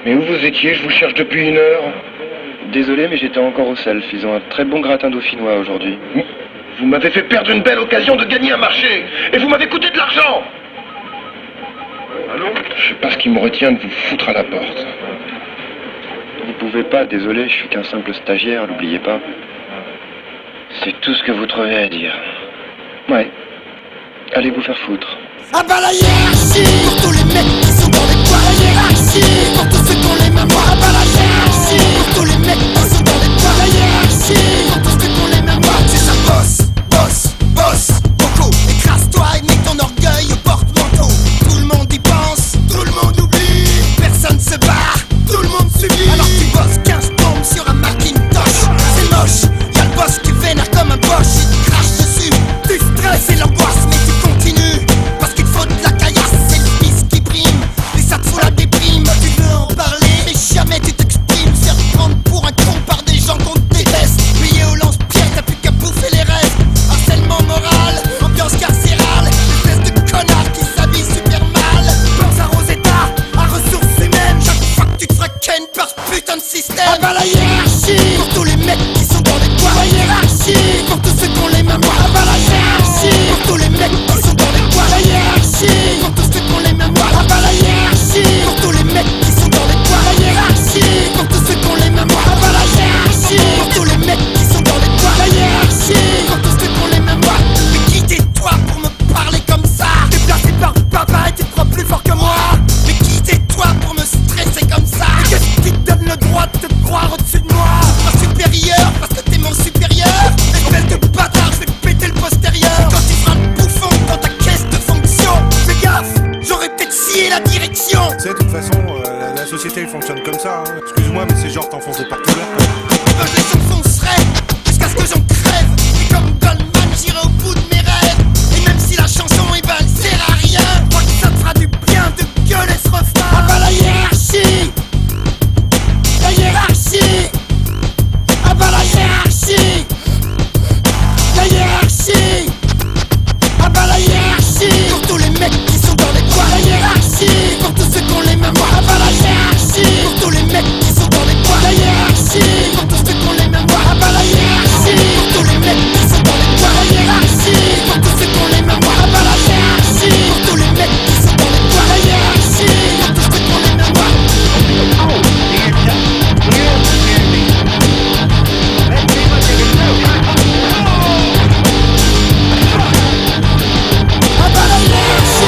Mais où vous étiez? Je vous cherche depuis 1 heure. Désolé, mais j'étais encore au self. Ils ont un très bon gratin dauphinois aujourd'hui. Vous m'avez fait perdre une belle occasion de gagner un marché. Et vous m'avez coûté de l'argent. Allô? Je sais pas ce qui me retient de vous foutre à la porte. Vous pouvez pas, désolé, je suis qu'un simple stagiaire, n'oubliez pas. C'est tout ce que vous trouvez à dire. Ouais. Allez vous faire foutre. Ah bah la hiérarchie, pour tous les mecs qui sont dans les bois. La hiérarchie, pour tous ceux qui ont les mains moires. Ah bah la hiérarchie, pour tous les mecs qui sont dans les bois. La hiérarchie, pour tous ceux qui ont les mains moires. C'est ça, boss, boss, boss, beaucoup. Écrase-toi et mets ton orgueil au porte-manteau. Tout le monde y pense, tout le monde oublie. Personne se barre, tout le monde subit. Alors tu bosses 15 bombes sur un Macintosh. C'est moche, y'a le boss qui vénère comme un Bosch. Il te crache dessus, tu stresses et l'angoisse. Mais tu continues, parce qu'il te faut de la caillasse. C'est le fils qui prime, et ça te fout la déprime. Tu veux en parler, mais jamais tu t'exprimes. Faire prendre pour un con par des gens qu'on déteste. Plié au lance-pierre, t'as plus qu'à bouffer les restes. Harcèlement moral, ambiance carcérale. Espèce de connard qui s'habille super mal. Pense à Rosetta, à ressources humaines. Chaque fois que tu te feras ken par ce putain de système. Ah bah la hiérarchie, pour tous les mecs qui sont dans les bois. La hiérarchie, pour tous ceux qui ont les mains moires. Ah bah la hiérarchie, pour tous les mecs qui sont dans les bois. La hiérarchie, pour tous ceux qui ont les mains moires. Ah bah la hiérarchie, pour tous les mecs qui sont dans les bois. La hiérarchie, pour tous ceux qui ont les mains moires. Ah bah la hiérarchie, pour tous les mecs qui sont dans les bois. La hiérarchie, pour tous ceux qui ont les mains moires. Mais qui t'es toi pour me parler comme ça? T'es placé par papa et tu te crois plus fort que moi. Mais qui t'es toi pour me stresser comme ça? Et qu'est-ce qui te donne le droit de te croire au-dessus de moi? Pas supérieur parce que t'es mon supérieur. Espèce de bâtard, je vais te péter le postérieur. Quand tu feras le bouffon dans ta caisse de fonction, fais gaffe, j'aurais peut-être scié la direction. Tu sais, de toute façon, la société elle fonctionne comme ça. Hein. Excuse-moi, mais c'est genre t'enfoncer partout là. Je les enfoncerai jusqu'à ce que j'en crève. Et comme Goldman, j'irai au bout de mes rêves. Et même si la chanson, eh ben, elle sert à rien, je crois que ça te fera du bien de gueuler ce refrain. Ah bah la hiérarchie, la hiérarchie. Ah bah la hiérarchie, la hiérarchie. Ah bah la hiérarchie, pour tous les mecs qui sont dans les bois. La hiérarchie, pour tous ceux qui ont les mains moires. Ah bah la hiérarchie, pour tous les mecs qui sont dans les bois. La hiérarchie, pour tous ceux qui ont les mains moires. Ah bah la hiérarchie, pour tous les mecs qui sont dans les bois. La hiérarchie, pour tous ceux qui ont les mains moires. Ah bah la hiérarchie, pour tous les mecs qui sont dans les bois. La hiérarchie, pour tous ceux qui ont les mains moires. Ah bah la hiérarchie,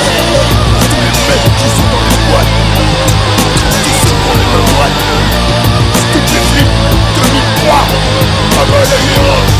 qui sont dans les boîtes, qui sont dans les mêmes boîtes. Toutes les flics 2003. Ah bah la hiérarchie.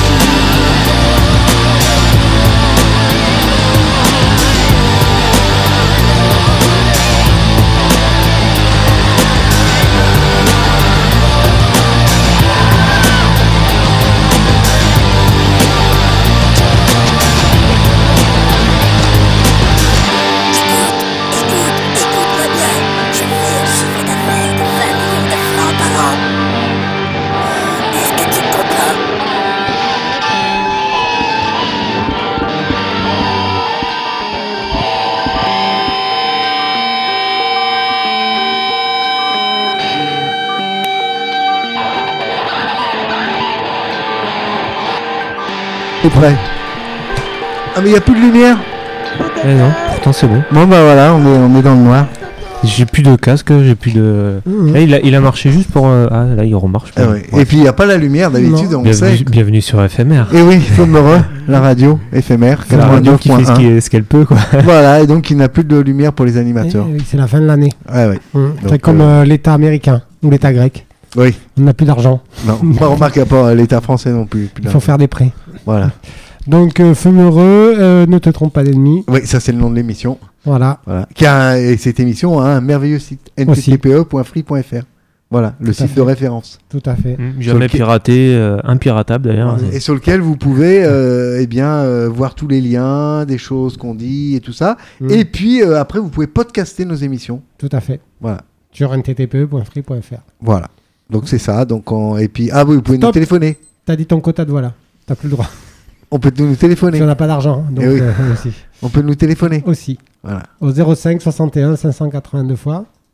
T'es prêt? Ah mais y a plus de lumière. Eh non, pourtant c'est bon. Bon bah voilà, on est dans le noir. J'ai plus de casque, j'ai plus de... Là, il a marché juste pour... Ah là il remarche pas. Ah ouais. Et puis il n'y a pas la lumière d'habitude, on sait. Bienvenue sur FMR. Et oui, Flamereux, la radio éphémère. La radio qui fait ce qu'elle peut quoi. Voilà, et donc il n'a plus de lumière pour les animateurs. Oui, c'est la fin de l'année. Ouais. C'est comme l'État américain ou l'État grec. Oui. On n'a plus d'argent. Non, remarque pas l'État français non plus. Il faut faire des prêts. Voilà. Donc, Flamereux, ne te trompe pas d'ennemi. Oui, ça c'est le nom de l'émission. Voilà. Et cette émission a un merveilleux site, nttpe.free.fr. Voilà, le site de référence. Tout à fait. Jamais piraté, impiratable d'ailleurs. Et sur lequel vous pouvez voir tous les liens, des choses qu'on dit et tout ça. Et puis après, vous pouvez podcaster nos émissions. Tout à fait. Voilà. Sur nttpe.free.fr. Voilà. Donc c'est ça. Donc et puis oui, vous pouvez nous téléphoner. T'as dit ton quota de voilà. T'as plus le droit. On peut nous téléphoner. Si on n'a pas d'argent, donc aussi. On peut nous téléphoner aussi. Voilà. Au 05 61 582 fois.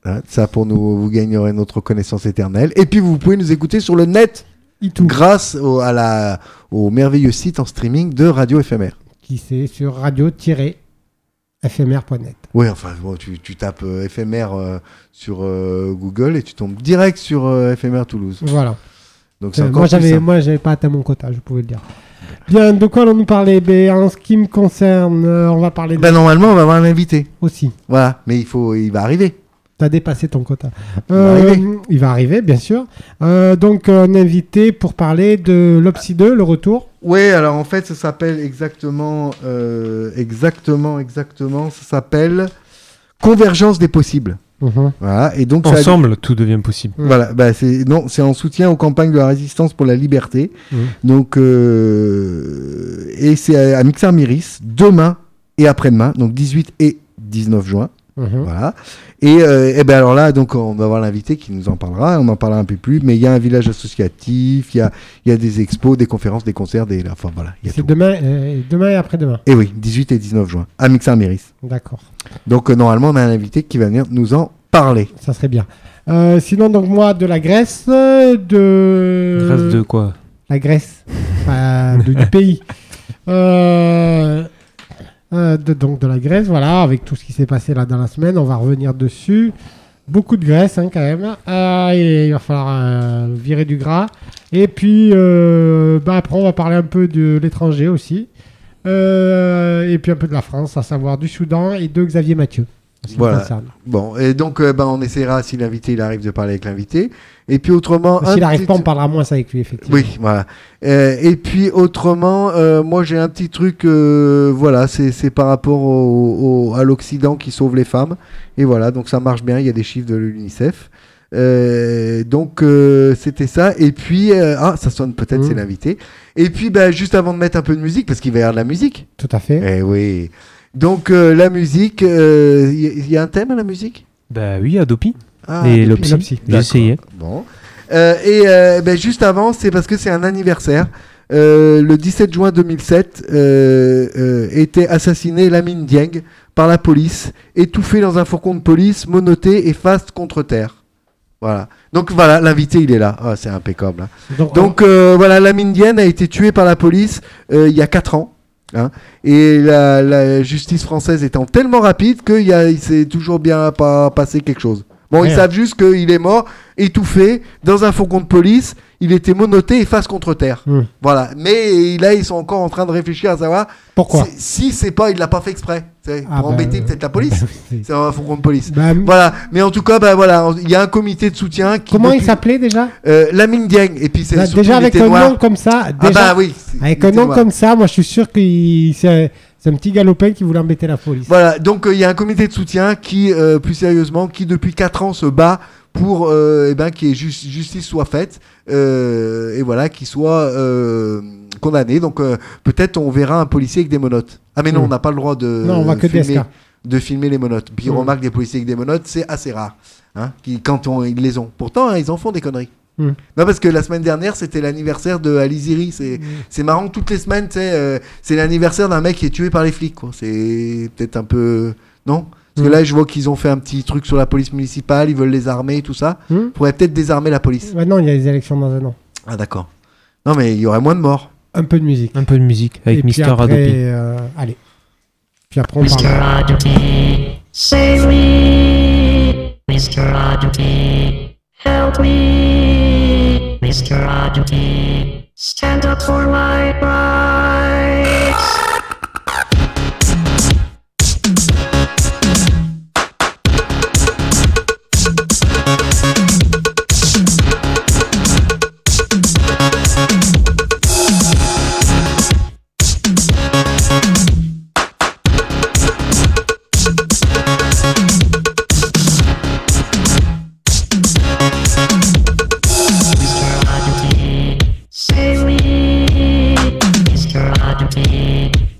Hein, ça, pour nous, vous gagnerez notre reconnaissance éternelle. Et puis, vous pouvez nous écouter sur le net grâce au merveilleux site en streaming de Radio Éphémère. Qui c'est sur radio-éphémère.net. Oui, enfin, bon, tu tapes éphémère sur Google et tu tombes direct sur Éphémère Toulouse. Voilà. Donc, c'est encore moi, j'avais pas atteint mon quota, je pouvais le dire. Bien, de quoi allons-nous parler? En ce qui me concerne, on va parler de... normalement, on va avoir un invité. Aussi. Voilà, mais il va arriver. T'as dépassé ton quota. Il va arriver, bien sûr. Donc, un invité pour parler de l'Opsi 2, le retour. Oui, alors en fait, ça s'appelle exactement, ça s'appelle Convergence des possibles. Voilà, et donc ensemble, tout devient possible. Voilà, c'est en soutien aux campagnes de la résistance pour la liberté. Donc, et c'est à Mixar Myris, demain et après-demain, donc 18 et 19 juin. Voilà. Et alors là, donc on va avoir l'invité qui nous en parlera. On en parlera un peu plus. Mais il y a un village associatif, il y a des expos, des conférences, des concerts, enfin voilà. C'est demain et après-demain. Et oui, 18 et 19 juin à Mixar Myris. D'accord. Donc normalement, on a un invité qui va venir nous en parler. Ça serait bien. Sinon, donc moi, de la Grèce, Grèce de quoi? La Grèce, du pays. Donc de la Grèce, voilà, avec tout ce qui s'est passé là dans la semaine, on va revenir dessus. Beaucoup de Grèce quand même. Et il va falloir virer du gras. Et puis après on va parler un peu de l'étranger aussi. Et puis un peu de la France, à savoir du Soudan et de Xavier Mathieu. Voilà. Bon, et donc on essaiera, si l'invité il arrive, de parler avec l'invité. Et puis autrement... S'il n'arrive pas, on parlera moins avec lui, effectivement. Oui, voilà. Et puis autrement, moi j'ai un petit truc, voilà, c'est par rapport à l'Occident qui sauve les femmes. Et voilà, donc ça marche bien, il y a des chiffres de l'UNICEF. Donc c'était ça. Et puis, ça sonne peut-être, c'est l'invité. Et puis juste avant de mettre un peu de musique, parce qu'il va y avoir de la musique. Tout à fait. Eh oui. Donc la musique, il y a un thème à la musique? Bah oui, Adopi. Et l'Opsi. J'ai essayé. Bon. Juste avant, c'est parce que c'est un anniversaire. Le 17 juin 2007, était assassiné Lamine Dieng par la police, étouffé dans un fourgon de police, menotté et face contre terre. Voilà. Donc voilà, l'invité il est là. Oh, c'est impeccable. Hein. Donc voilà, Lamine Dieng a été tué par la police il y a 4 ans. Hein, et la justice française étant tellement rapide qu'il s'est toujours bien pas passé quelque chose. Bon, ils savent juste qu'il est mort, étouffé, dans un fourgon de police, il était menotté et face contre terre. Voilà. Mais là, ils sont encore en train de réfléchir à savoir pourquoi. Si c'est pas, il l'a pas fait exprès. Pour embêter peut-être la police. C'est un fourgon de police. Voilà. Mais en tout cas, voilà, il y a un comité de soutien. Comment il s'appelait déjà? Lamine Dieng. Et puis c'est déjà avec un nom comme ça. Déjà, oui. Avec un nom comme ça, moi je suis sûr que c'est un petit galopin qui voulait embêter la police. Voilà, donc il y a un comité de soutien qui, plus sérieusement, qui depuis 4 ans se bat pour que justice soit faite et voilà, qu'il soit condamné. Donc peut-être on verra un policier avec des menottes. Ah mais non, on n'a pas le droit de filmer les menottes. Puis on remarque des policiers avec des menottes, c'est assez rare hein, quand ils les ont. Pourtant, ils en font des conneries. Non, parce que la semaine dernière, c'était l'anniversaire de Ali Ziri. C'est marrant, toutes les semaines, c'est l'anniversaire d'un mec qui est tué par les flics. Quoi. C'est peut-être un peu... Non ? Parce que là, je vois qu'ils ont fait un petit truc sur la police municipale, ils veulent les armer et tout ça. Ils pourraient peut-être désarmer la police. Ouais, non, il y a les élections dans un an. Ah, d'accord. Non, mais il y aurait moins de morts. Un peu de musique. Un peu de musique avec Mister Adopi. Allez. Puis après, on parle. Mr. Adopi, save me. Mr. Adopi, help me. Mr. Adopi, stand up for my rights. Save me, Mr. Adopi.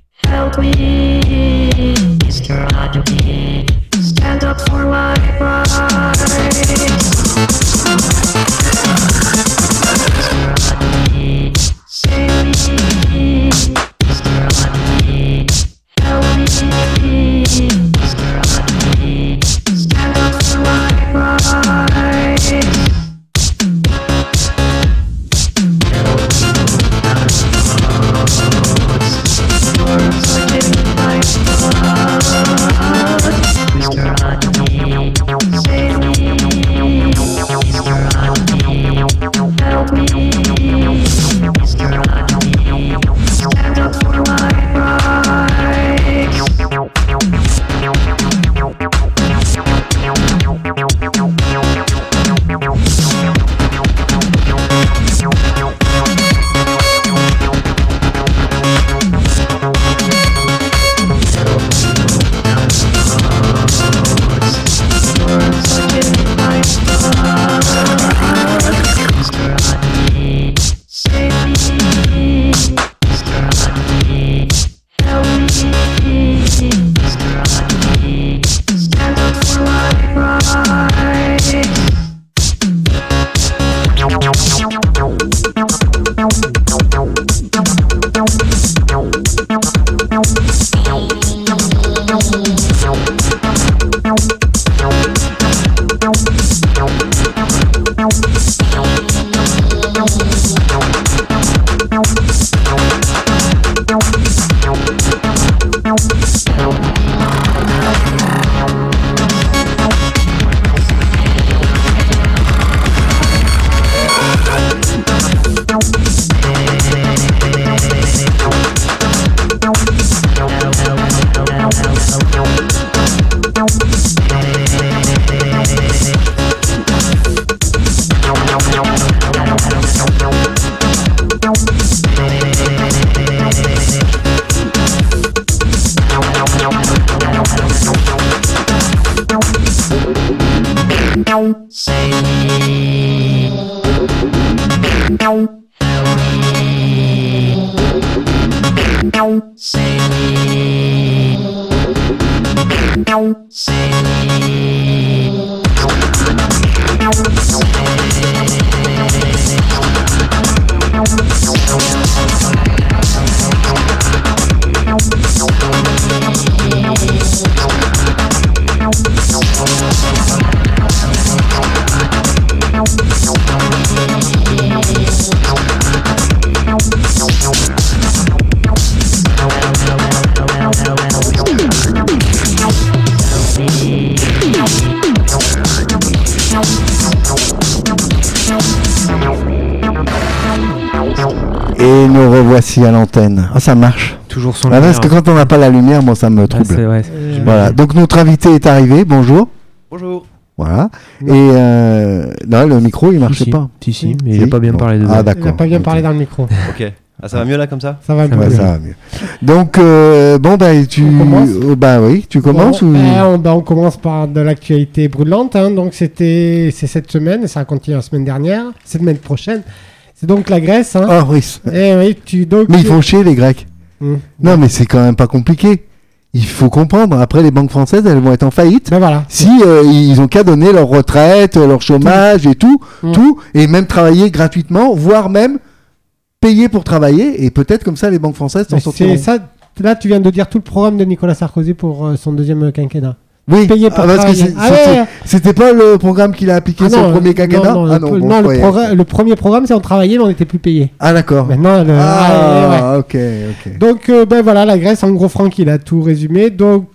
Et nous revoici à l'antenne. Ah, ça marche. Toujours son Ah, lumière. parce que quand on n'a pas la lumière, moi, ça me Ah, trouble. c'est- ouais, Voilà. Donc, notre invité est arrivé. Bonjour. Bonjour. Voilà. Et non, le micro, il marchait Si, pas. Si, mais Si. il n'a pas bien Bon. parlé dedans. Ah, Il d'accord. n'a pas bien Ok. parlé dans le micro. Ok. Ah, ça va mieux là comme ça? Ça va un peu Ouais, mieux. ça va mieux. Donc, bon, bah, tu. On commence Bah oui, tu commences Bon, ou. on commence par de l'actualité brûlante. Hein. Donc c'est cette semaine et ça a continué la semaine dernière, cette semaine prochaine. C'est donc la Grèce. Hein. Ah oui. Oui, donc. Mais ils font chier, les Grecs. Hum. Non, mais c'est quand même pas compliqué. Il faut comprendre. Après, les banques françaises, elles vont être en faillite. Ben voilà. Si ils ont qu'à donner leur retraite, leur chômage et tout, et même travailler gratuitement, voire même payer pour travailler, et peut-être comme ça les banques françaises s'en Mais sortiront. c'est ça. Là, tu viens de dire tout le programme de Nicolas Sarkozy pour son deuxième quinquennat. Oui, payer pour parce que travailler. Ah ouais. c'était pas le programme qu'il a appliqué sur le premier quinquennat. Non, Ah non, bon, non, ouais. le premier programme, c'est on travaillait, mais on n'était plus payé. Ah d'accord. Maintenant, Ah, ouais. ok. Donc, ben voilà, la Grèce, en gros, Franck, il a tout résumé. Donc,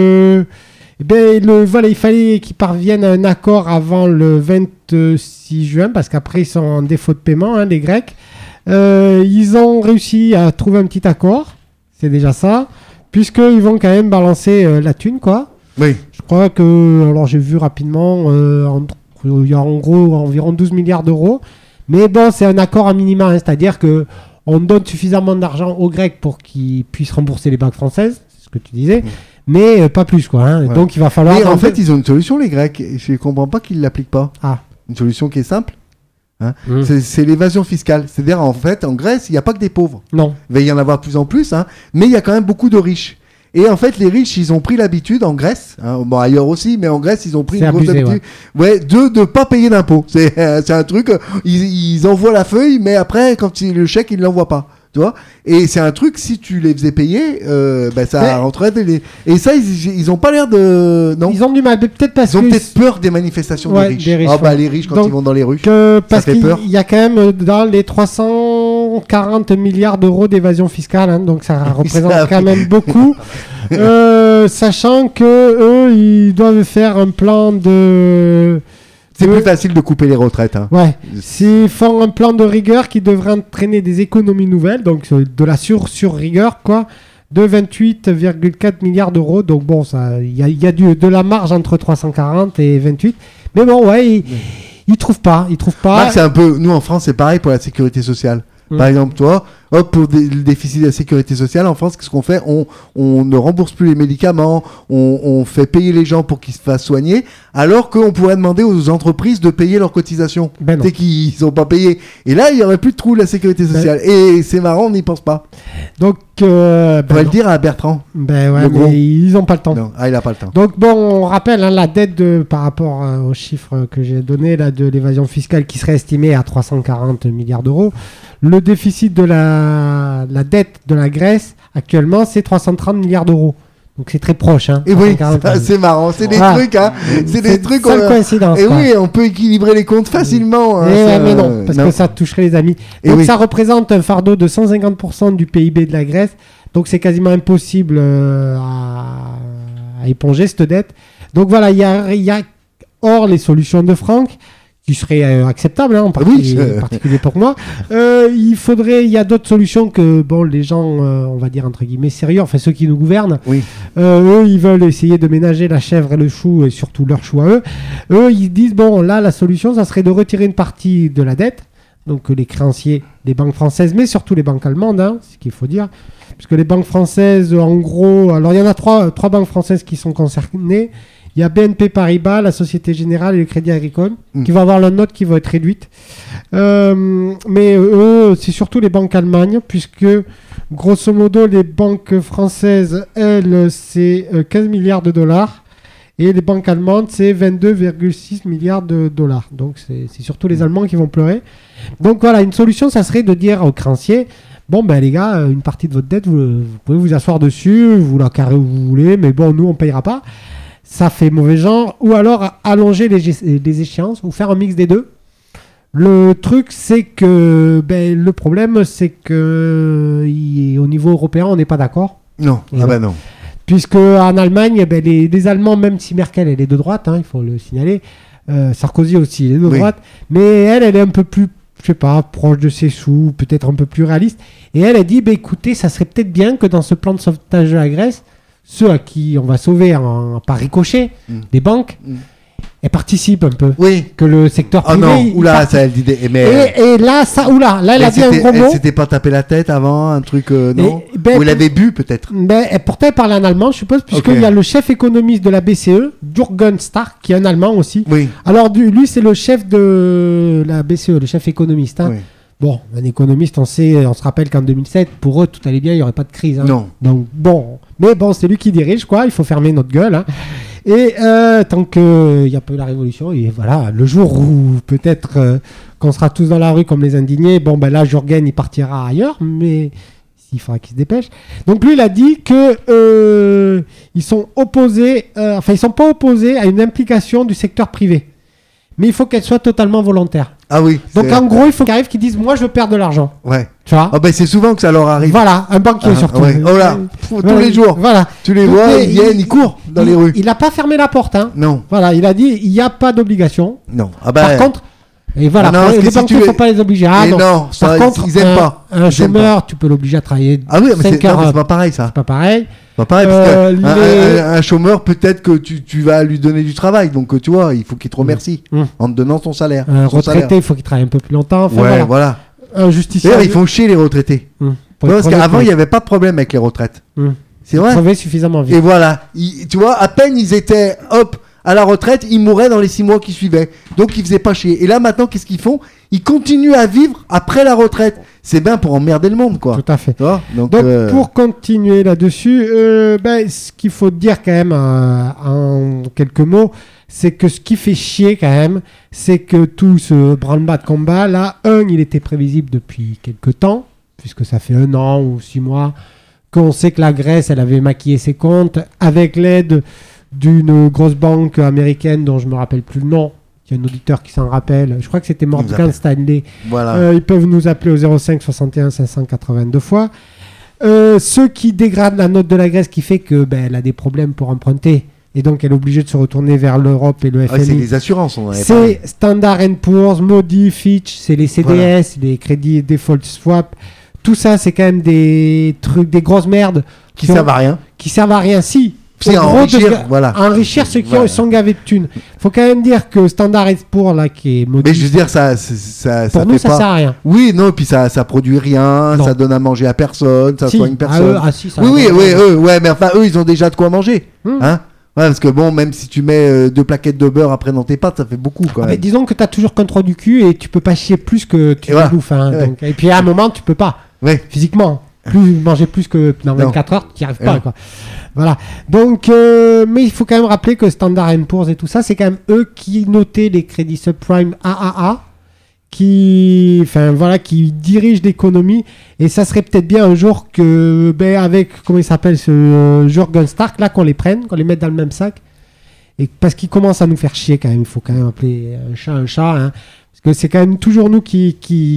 voilà, il fallait qu'ils parviennent à un accord avant le 26 juin, parce qu'après, ils sont en défaut de paiement, hein, les Grecs. Ils ont réussi à trouver un petit accord, c'est déjà ça, puisqu'ils vont quand même balancer la thune, quoi. Oui. Je crois que, alors j'ai vu rapidement, il y a en gros environ 12 milliards d'euros. Mais bon, c'est un accord à minima, hein, c'est-à-dire que on donne suffisamment d'argent aux Grecs pour qu'ils puissent rembourser les banques françaises, c'est ce que tu disais, mais pas plus, quoi. Hein. Ouais. Donc il va falloir. Mais en fait, ils ont une solution, les Grecs. Je comprends pas qu'ils l'appliquent pas. Ah. Une solution qui est simple. Hein. Mmh. C'est l'évasion fiscale. C'est-à-dire, en fait, en Grèce, il n'y a pas que des pauvres. Non. Il va y en avoir de plus en plus, hein, mais il y a quand même beaucoup de riches. Et en fait, les riches, ils ont pris l'habitude en Grèce, hein, bon ailleurs aussi, mais en Grèce, ils ont pris C'est une grosse abusé, habitude, de ne pas payer d'impôts. C'est un truc, ils envoient la feuille, mais après, quand le chèque, ils ne l'envoient pas. Tu vois, et c'est un truc, si tu les faisais payer, ça rentrait. Et ça, ils ont pas l'air de. Non. Ils ont du mal, mais peut-être parce Ils ont que. peut-être peur des manifestations Ouais, des riches. des riches, Ah bah ouais. les riches quand Donc, ils vont dans les rues. Parce fait qu'il peur. y a quand même dans les 340 milliards d'euros d'évasion fiscale, hein, donc ça représente Ça, quand oui. même beaucoup. Sachant que eux, ils doivent faire un plan de. C'est plus facile de couper les retraites. Hein. Ouais, s'ils font un plan de rigueur qui devrait entraîner des économies nouvelles, donc de la sur-rigueur, quoi, de 28,4 milliards d'euros. Donc bon, il y a de la marge entre 340 et 28. Mais bon, ouais, ils trouvent pas. Marc, c'est un peu. Nous en France, c'est pareil pour la sécurité sociale. Par exemple, toi, pour le déficit de la sécurité sociale, en France, qu'est-ce qu'on fait ? On ne rembourse plus les médicaments, on fait payer les gens pour qu'ils se fassent soigner, alors qu'on pourrait demander aux entreprises de payer leurs cotisations. Ben non. Dès qu'ils sont pas payés. Et là, il n'y aurait plus de trou de la sécurité sociale. Et c'est marrant, on n'y pense pas. Donc, On va non. le dire à Bertrand. Ben ouais, Le gros. mais ils n'ont pas le temps. Non, il n'a pas le temps. Donc bon, on rappelle hein, la dette par rapport aux chiffres que j'ai donnés là, de l'évasion fiscale qui serait estimée à 340 milliards d'euros. Le déficit de la dette de la Grèce actuellement, c'est 330 milliards d'euros. Donc c'est très proche. Hein, Et oui, 340. c'est marrant. C'est des Voilà. trucs, hein. C'est des trucs. Seule coïncidence. Et quoi. oui, on peut équilibrer les comptes facilement. Hein, Eh ça, mais non, parce non. que ça toucherait les amis. Et Donc oui. ça représente un fardeau de 150% du PIB de la Grèce. Donc c'est quasiment impossible à éponger cette dette. Donc voilà, il y a hors les solutions de Franck, qui seraient acceptables, hein, en particulier pour moi. Il y a d'autres solutions que bon, les gens, on va dire entre guillemets sérieux, enfin ceux qui nous gouvernent, Oui. eux, ils veulent essayer de ménager la chèvre et le chou, et surtout leur chou à eux. Eux, ils disent, bon, là, la solution, ça serait de retirer une partie de la dette, donc les créanciers des banques françaises, mais surtout les banques allemandes, hein, c'est ce qu'il faut dire. Puisque les banques françaises, en gros, alors il y en a trois banques françaises qui sont concernées, Il y a BNP Paribas, la Société Générale et le Crédit Agricole qui vont avoir leur note qui va être réduite. Mais eux, c'est surtout les banques allemandes, puisque grosso modo, les banques françaises, elles, c'est 15 milliards de dollars. Et les banques allemandes, c'est 22,6 milliards de dollars. Donc, c'est surtout les Allemands qui vont pleurer. Donc, voilà, une solution, ça serait de dire aux créanciers, bon, ben les gars, une partie de votre dette, vous pouvez vous asseoir dessus, vous la carrez où vous voulez, mais bon, nous, on ne payera pas. Ça fait mauvais genre. Ou alors, allonger les échéances ou faire un mix des deux. Le truc, c'est que le problème, c'est que au niveau européen, on n'est pas d'accord. Non, non. Puisque en Allemagne, les Allemands, même si Merkel elle est de droite, il faut le signaler, Sarkozy aussi il est de droite, mais elle est un peu plus, je sais pas, proche de ses sous, peut-être un peu plus réaliste. Et elle a dit, écoutez, ça serait peut-être bien que dans ce plan de sauvetage de la Grèce, ceux à qui on va sauver par ricochet, les banques, elles participent un peu. Oui. Que le secteur privé... Ah non, oula, ça elle dit... Et là, là, elle a dit un gros mot. Elle s'était pas tapé la tête avant, un truc, non ou il avait bu, peut-être. Pourtant, elle parlait en allemand, je suppose, puisqu'il y a le chef économiste de la BCE, Jürgen Stark, qui est un Allemand aussi. Oui. Alors, lui, c'est le chef de la BCE, le chef économiste. Oui. Bon, un économiste, on se rappelle qu'en 2007, pour eux, tout allait bien, il n'y aurait pas de crise. Non. Donc, bon. Mais bon, c'est lui qui dirige, quoi. Il faut fermer notre gueule. Et tant qu'il n'y a pas eu la révolution, et voilà, le jour où peut-être qu'on sera tous dans la rue comme les indignés, là, Jürgen, il partira ailleurs, mais il faudra qu'il se dépêche. Donc lui, il a dit que ils sont opposés, ils sont pas opposés à une implication du secteur privé. Mais il faut qu'elle soit totalement volontaire. Ah oui. Donc en gros, il faut qu'ils arrivent, qu'ils disent, moi, je veux perdre de l'argent. Ouais. Tu vois c'est souvent que ça leur arrive. Voilà, un banquier surtout. Ouais. Oh là, tous les jours. Voilà. Tu les vois, ils viennent, ils courent dans les rues. Il n'a pas fermé la porte. Non. Voilà, il a dit, il n'y a pas d'obligation. Non. Par contre, et voilà, les banquiers, il ne faut pas les obliger. Non, par contre, ils n'aiment pas. Un chômeur, tu peux l'obliger à travailler. Ah oui, mais c'est pas pareil, ça. C'est pas pareil. Pas pareil, parce qu'un chômeur, peut-être que tu vas lui donner du travail. Donc, tu vois, il faut qu'il te remercie en te donnant son salaire. Un retraité, il faut qu'il travaille un peu plus longtemps. Enfin, voilà. Un justicier. D'ailleurs, ils font chier les retraités. Parce qu'avant, il n'y avait pas de problème avec les retraites. C'est vrai. Ils crevaient suffisamment vite. Et voilà. Tu vois, à peine ils étaient, à la retraite, ils mouraient dans les 6 mois qui suivaient. Donc, ils faisaient pas chier. Et là, maintenant, qu'est-ce qu'ils font ? Ils continuent à vivre après la retraite. C'est bien pour emmerder le monde, quoi. Tout à fait. Donc pour continuer là-dessus, ce qu'il faut dire quand même en quelques mots, c'est que ce qui fait chier quand même, c'est que tout ce branle-bas de combat, là, il était prévisible depuis quelques temps, puisque ça fait 1 an ou 6 mois qu'on sait que la Grèce, elle avait maquillé ses comptes avec l'aide d'une grosse banque américaine dont je me rappelle plus le nom. Il y a un auditeur qui s'en rappelle. Je crois que c'était Morgan Stanley. Voilà. Ils peuvent nous appeler au 05 61 582 fois. Ceux qui dégradent la note de la Grèce, qui fait que elle a des problèmes pour emprunter et donc elle est obligée de se retourner vers l'Europe et le FMI. C'est les assurances, on en avait c'est parlé. Standard & Poor's, Moody, Fitch, c'est les CDS, les crédits default swap. Tout ça, c'est quand même des trucs, des grosses merdes qui servent à rien. Qui servent à rien, si. C'est enrichir ceux qui sont gavés de thunes. Faut quand même dire que Standard & Poor's là qui est Moody. Mais je veux dire ça pour nous, ça sert à rien. Oui, non, puis ça produit rien, ça donne à manger à personne, ça soigne personne. Ouais, mais enfin eux ils ont déjà de quoi manger, hein. Ouais, parce que bon, même si tu mets 2 plaquettes de beurre après dans tes pâtes, ça fait beaucoup quand même. Mais disons que t'as toujours qu'un trou du cul et tu peux pas chier plus que tu bouffes. Donc, et puis à un moment, tu peux pas. Physiquement. Manger plus que dans 24 heures, tu n'y arrives pas. Quoi. Voilà. Donc, mais il faut quand même rappeler que Standard & Poor's et tout ça, c'est quand même eux qui notaient les crédits subprime AAA, qui dirigent l'économie. Et ça serait peut-être bien un jour que, avec, comment il s'appelle, ce Jürgen Stark, là, qu'on les prenne, qu'on les mette dans le même sac. Et parce qu'ils commencent à nous faire chier quand même. Il faut quand même appeler un chat, hein. Parce que c'est quand même toujours nous qui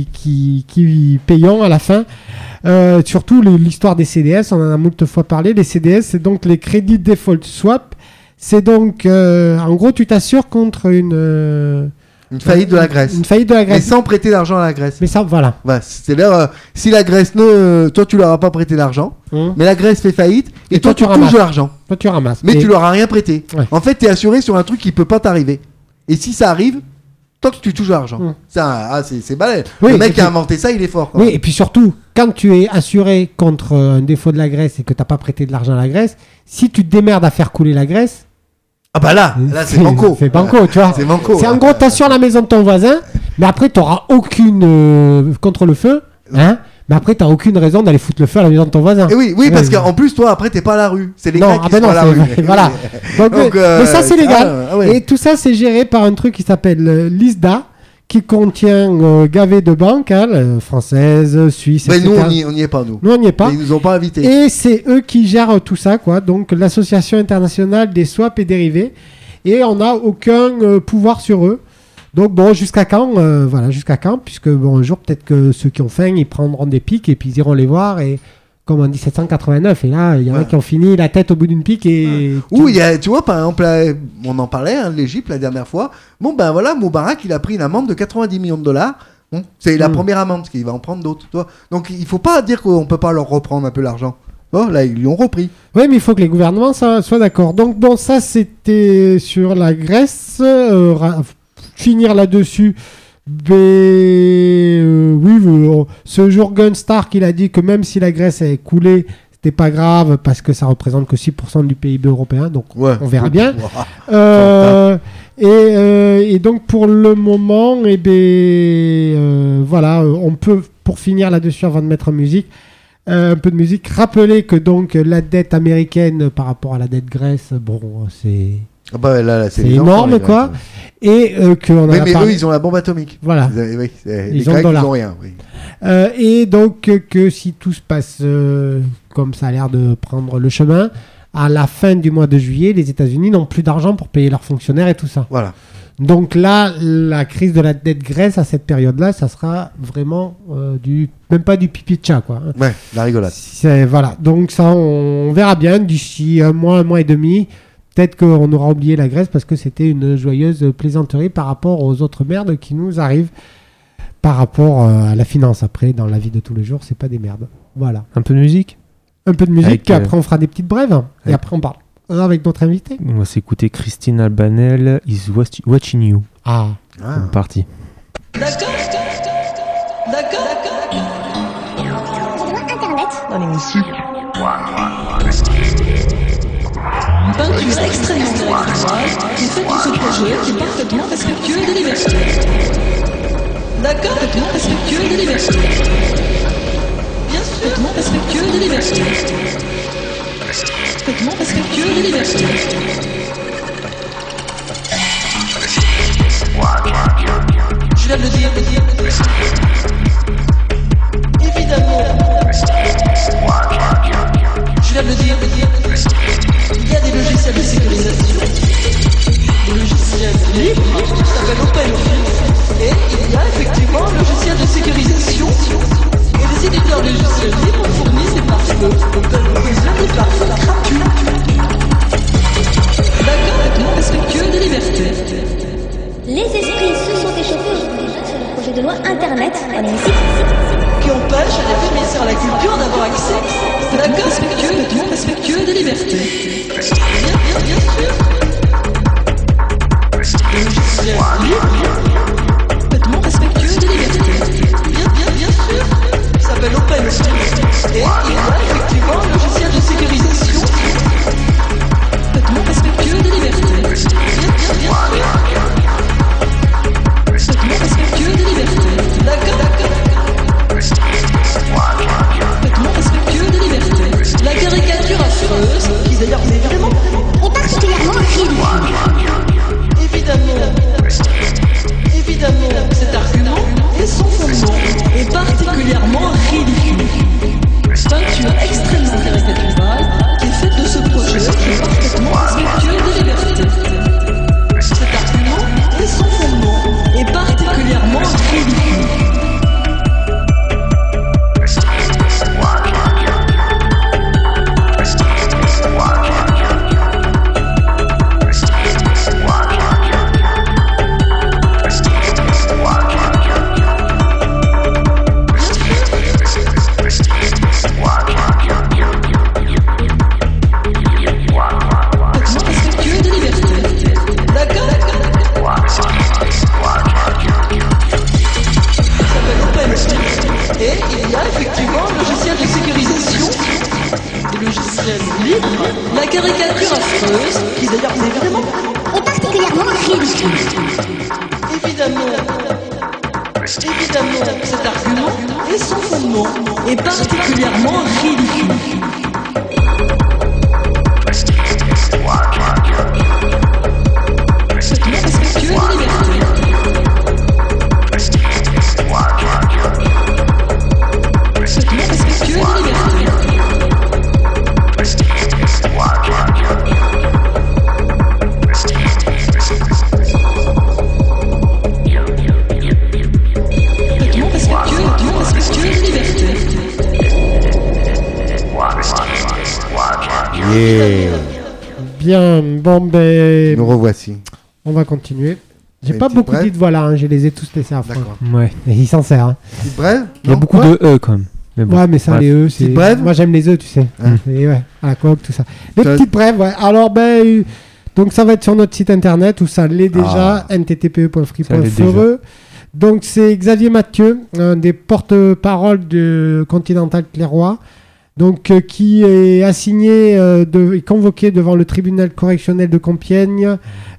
payons à la fin. Surtout l'histoire des CDS, on en a moult fois parlé. Les CDS, c'est donc les crédits default swap. C'est donc, en gros, tu t'assures contre une faillite de la Grèce. Une faillite de la Grèce. Mais sans prêter d'argent à la Grèce. Mais ça, voilà. C'est-à-dire, si la Grèce, toi, tu leur as pas prêté d'argent, mais la Grèce fait faillite, et toi, tu touches l'argent. Toi, tu ramasses. Mais tu leur as rien prêté. Ouais. En fait, tu es assuré sur un truc qui peut pas t'arriver. Et si ça arrive, toi, tu touches l'argent. C'est balèze. Oui, le mec qui a inventé ça, il est fort. Oui, et puis surtout, quand tu es assuré contre un défaut de la Grèce et que tu n'as pas prêté de l'argent à la Grèce, si tu te démerdes à faire couler la Grèce, Ah bah là c'est banco. C'est banco, tu vois. C'est banco. C'est en gros, t'as sur la maison de ton voisin, mais après, t'auras aucune contre le feu, hein. Mais après, t'as aucune raison d'aller foutre le feu à la maison de ton voisin. Et oui, parce qu'en plus, toi, après, t'es pas à la rue. C'est les gars qui sont à la rue. Voilà. Donc, mais ça, c'est légal. Ouais. Et tout ça, c'est géré par un truc qui s'appelle l'ISDA, qui contient gavé de banques, françaises, suisses, mais etc. nous, on n'y est pas, nous. Nous, on n'y est pas. Ils nous ont pas invités. Et c'est eux qui gèrent tout ça, quoi. Donc, l'Association internationale des swaps et dérivés. Et on n'a aucun pouvoir sur eux. Donc bon, jusqu'à quand jusqu'à quand, puisque bon, un jour peut-être que ceux qui ont faim, ils prendront des piques et puis ils iront les voir, et comme en 1789, et là il y en a qui ont fini la tête au bout d'une pique et... Ou il y a, tu vois, par exemple, on en parlait, l'Égypte la dernière fois, bon ben voilà, Moubarak il a pris une amende de 90 millions de dollars, bon, c'est la première amende, parce qu'il va en prendre d'autres, tu vois. Donc il faut pas dire qu'on peut pas leur reprendre un peu l'argent. Oh, là, ils lui ont repris. Oui, mais il faut que les gouvernements soient d'accord. Donc bon, ça c'était sur la Grèce. Finir là-dessus, ce jour Gunstar qu'il a dit que même si la Grèce est coulée, c'était pas grave parce que ça représente que 6% du PIB européen, donc on verra bien. Et donc pour le moment, on peut, pour finir là-dessus avant de mettre en musique, un peu de musique, rappeler que donc la dette américaine par rapport à la dette grecque, bon, c'est... Ah bah là, c'est énorme, quoi. Et qu'on a mais eux, ils ont la bombe atomique. Voilà. Les Grecs, ils n'ont rien. Oui. Et donc, que si tout se passe comme ça a l'air de prendre le chemin, à la fin du mois de juillet, les États-Unis n'ont plus d'argent pour payer leurs fonctionnaires et tout ça. Voilà. Donc là, la crise de la dette grecque à cette période-là, ça sera vraiment même pas du pipi de chat, quoi. Ouais, la rigolade. Voilà. Donc ça, on verra bien d'ici un mois et demi. Peut-être qu'on aura oublié la Grèce parce que c'était une joyeuse plaisanterie par rapport aux autres merdes qui nous arrivent par rapport à la finance. Après, dans la vie de tous les jours, c'est pas des merdes. Voilà. Un peu de musique. Un peu de musique, après on fera des petites brèves. Et après on parle avec notre invité. On va s'écouter Christine Albanel, Is Watching You. C'est parti. D'accord. Dans les musiques. Peinture extrêmement directoire, qui fait de ce projet qui est parfaitement respectueux des libertés. D'accord, parfaitement respectueux des libertés. Bien sûr, parfaitement respectueux des libertés. Parfaitement respectueux des libertés. Je viens de le dire. Évidemment. Je viens de le dire. Il y a des logiciels de sécurisation, des logiciels libres, qui s'appellent OpenOffice, et il y a effectivement un logiciel de sécurisation, et les éditeurs logiciels libres fournissent des pare-feux, des pare-feux gratuits. D'accord, maintenant respectueux des libertés. Les esprits se sont échauffés déjà sur le projet de loi Internet dans l'hémicycle qui empêche à des émissaires à la culture d'avoir accès. D'accord, respectueux des libertés. Bien sûr. Le logiciel libre, complètement respectueux des libertés. Bien sûr. Il s'appelle OpenOffice. Et il y a effectivement un logiciel de sécurisation, complètement respectueux des libertés. Bien sûr. Complètement respectueux des libertés. D'accord. Complètement respectueux des libertés. La caricature affreuse, qui d'ailleurs est vraiment et particulièrement ridicule. Évidemment, cet argument et son fondement est particulièrement ridicule. Peinture extrêmement caricaturale qui est faite de ce projet qui est parfaitement respectueux des libertés. Cet argument et son fondement est particulièrement ridicule. Et il y a effectivement un logiciel de sécurisation, des logiciels libres, la caricature affreuse, qui d'ailleurs est vraiment Évidemment, cet argument et son fondement est particulièrement ridicule. Soyez respectueux de liberté. Soyez respectueux de liberté. Yeah. Bien, bon ben. Nous revoici. On va continuer. J'ai Une pas petite beaucoup brève dit de voilà, hein, je les ai tous laissés à fond. D'accord. Ouais. Et il s'en sert. Hein. Petite brève. Il y a Non, beaucoup quoi de E quand même. Mais bon. Ouais, mais ça, Bref. les œufs, c'est. Petite brève. Moi, j'aime les œufs, tu sais. Hein. Et ouais, à la coque, tout ça. Les Ça- petites brèves, ouais. Alors, ben. Donc, ça va être sur notre site internet où ça l'est déjà, Ça l'est nttpe.free.fr. Donc, c'est Xavier Mathieu, un des porte-parole de Continental Clairoy. Donc, qui est assigné et convoqué devant le tribunal correctionnel de Compiègne.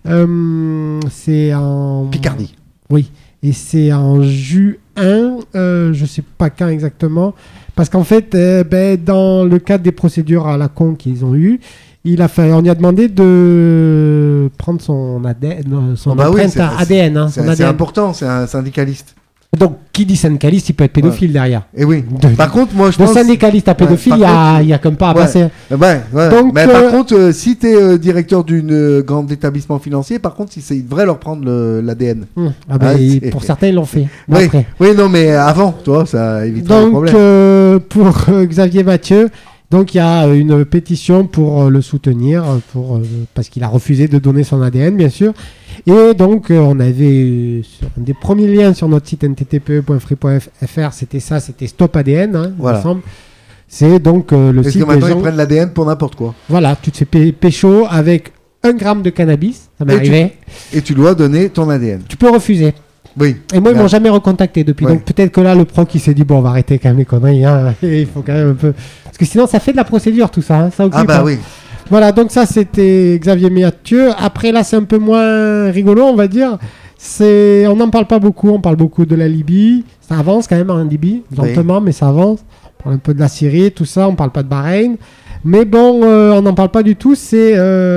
C'est en. Picardie. Oui, et c'est en juin, je sais pas quand exactement, parce qu'en fait, dans le cadre des procédures à la con qu'ils ont eues, on lui a demandé de prendre son ADN, son Ah bah oui, empreinte c'est- ADN. Hein, son C'est ADN. important, c'est un syndicaliste. Donc, qui dit syndicaliste, il peut être pédophile derrière. Et oui. De- Par contre, moi, je De pense. syndicaliste à pédophile, Ouais, il par y a comme pas à Ouais. passer. Ouais. Donc, Mais par contre, si tu es directeur d'une grande établissement financier, par contre, il devrait leur prendre l'ADN. Ah ben, Ah, c'est- pour certains, ils l'ont fait. Oui, Après. oui, non, mais avant, toi, ça évitera le Donc, problème. pour Xavier Mathieu, donc il y a une pétition pour le soutenir, parce qu'il a refusé de donner son ADN, bien sûr. Et donc, on avait sur un des premiers liens sur notre site nttpe.free.fr, c'était Stop ADN, hein, il Voilà. me semble. C'est donc le Parce site que maintenant, des gens... ils prennent l'ADN pour n'importe quoi. Voilà, tu te fais pécho avec 1 gramme de cannabis, ça m'est Et arrivé. Et tu dois donner ton ADN. Tu peux refuser. Oui. Et moi, ils Là. m'ont jamais recontacté depuis. Ouais. Donc peut-être que là, le proc, il s'est dit, bon, on va arrêter quand même les conneries. Hein. Et il faut quand même un peu... Parce que sinon, ça fait de la procédure, tout ça. Hein. Ça occupe, Ah bah hein. oui. Voilà, donc ça, c'était Xavier Mathieu. Après, là, c'est un peu moins rigolo, on va dire. On n'en parle pas beaucoup. On parle beaucoup de la Libye. Ça avance quand même en Libye, lentement, mais ça avance. On parle un peu de la Syrie, tout ça. On parle pas de Bahreïn. Mais bon, on n'en parle pas du tout. C'est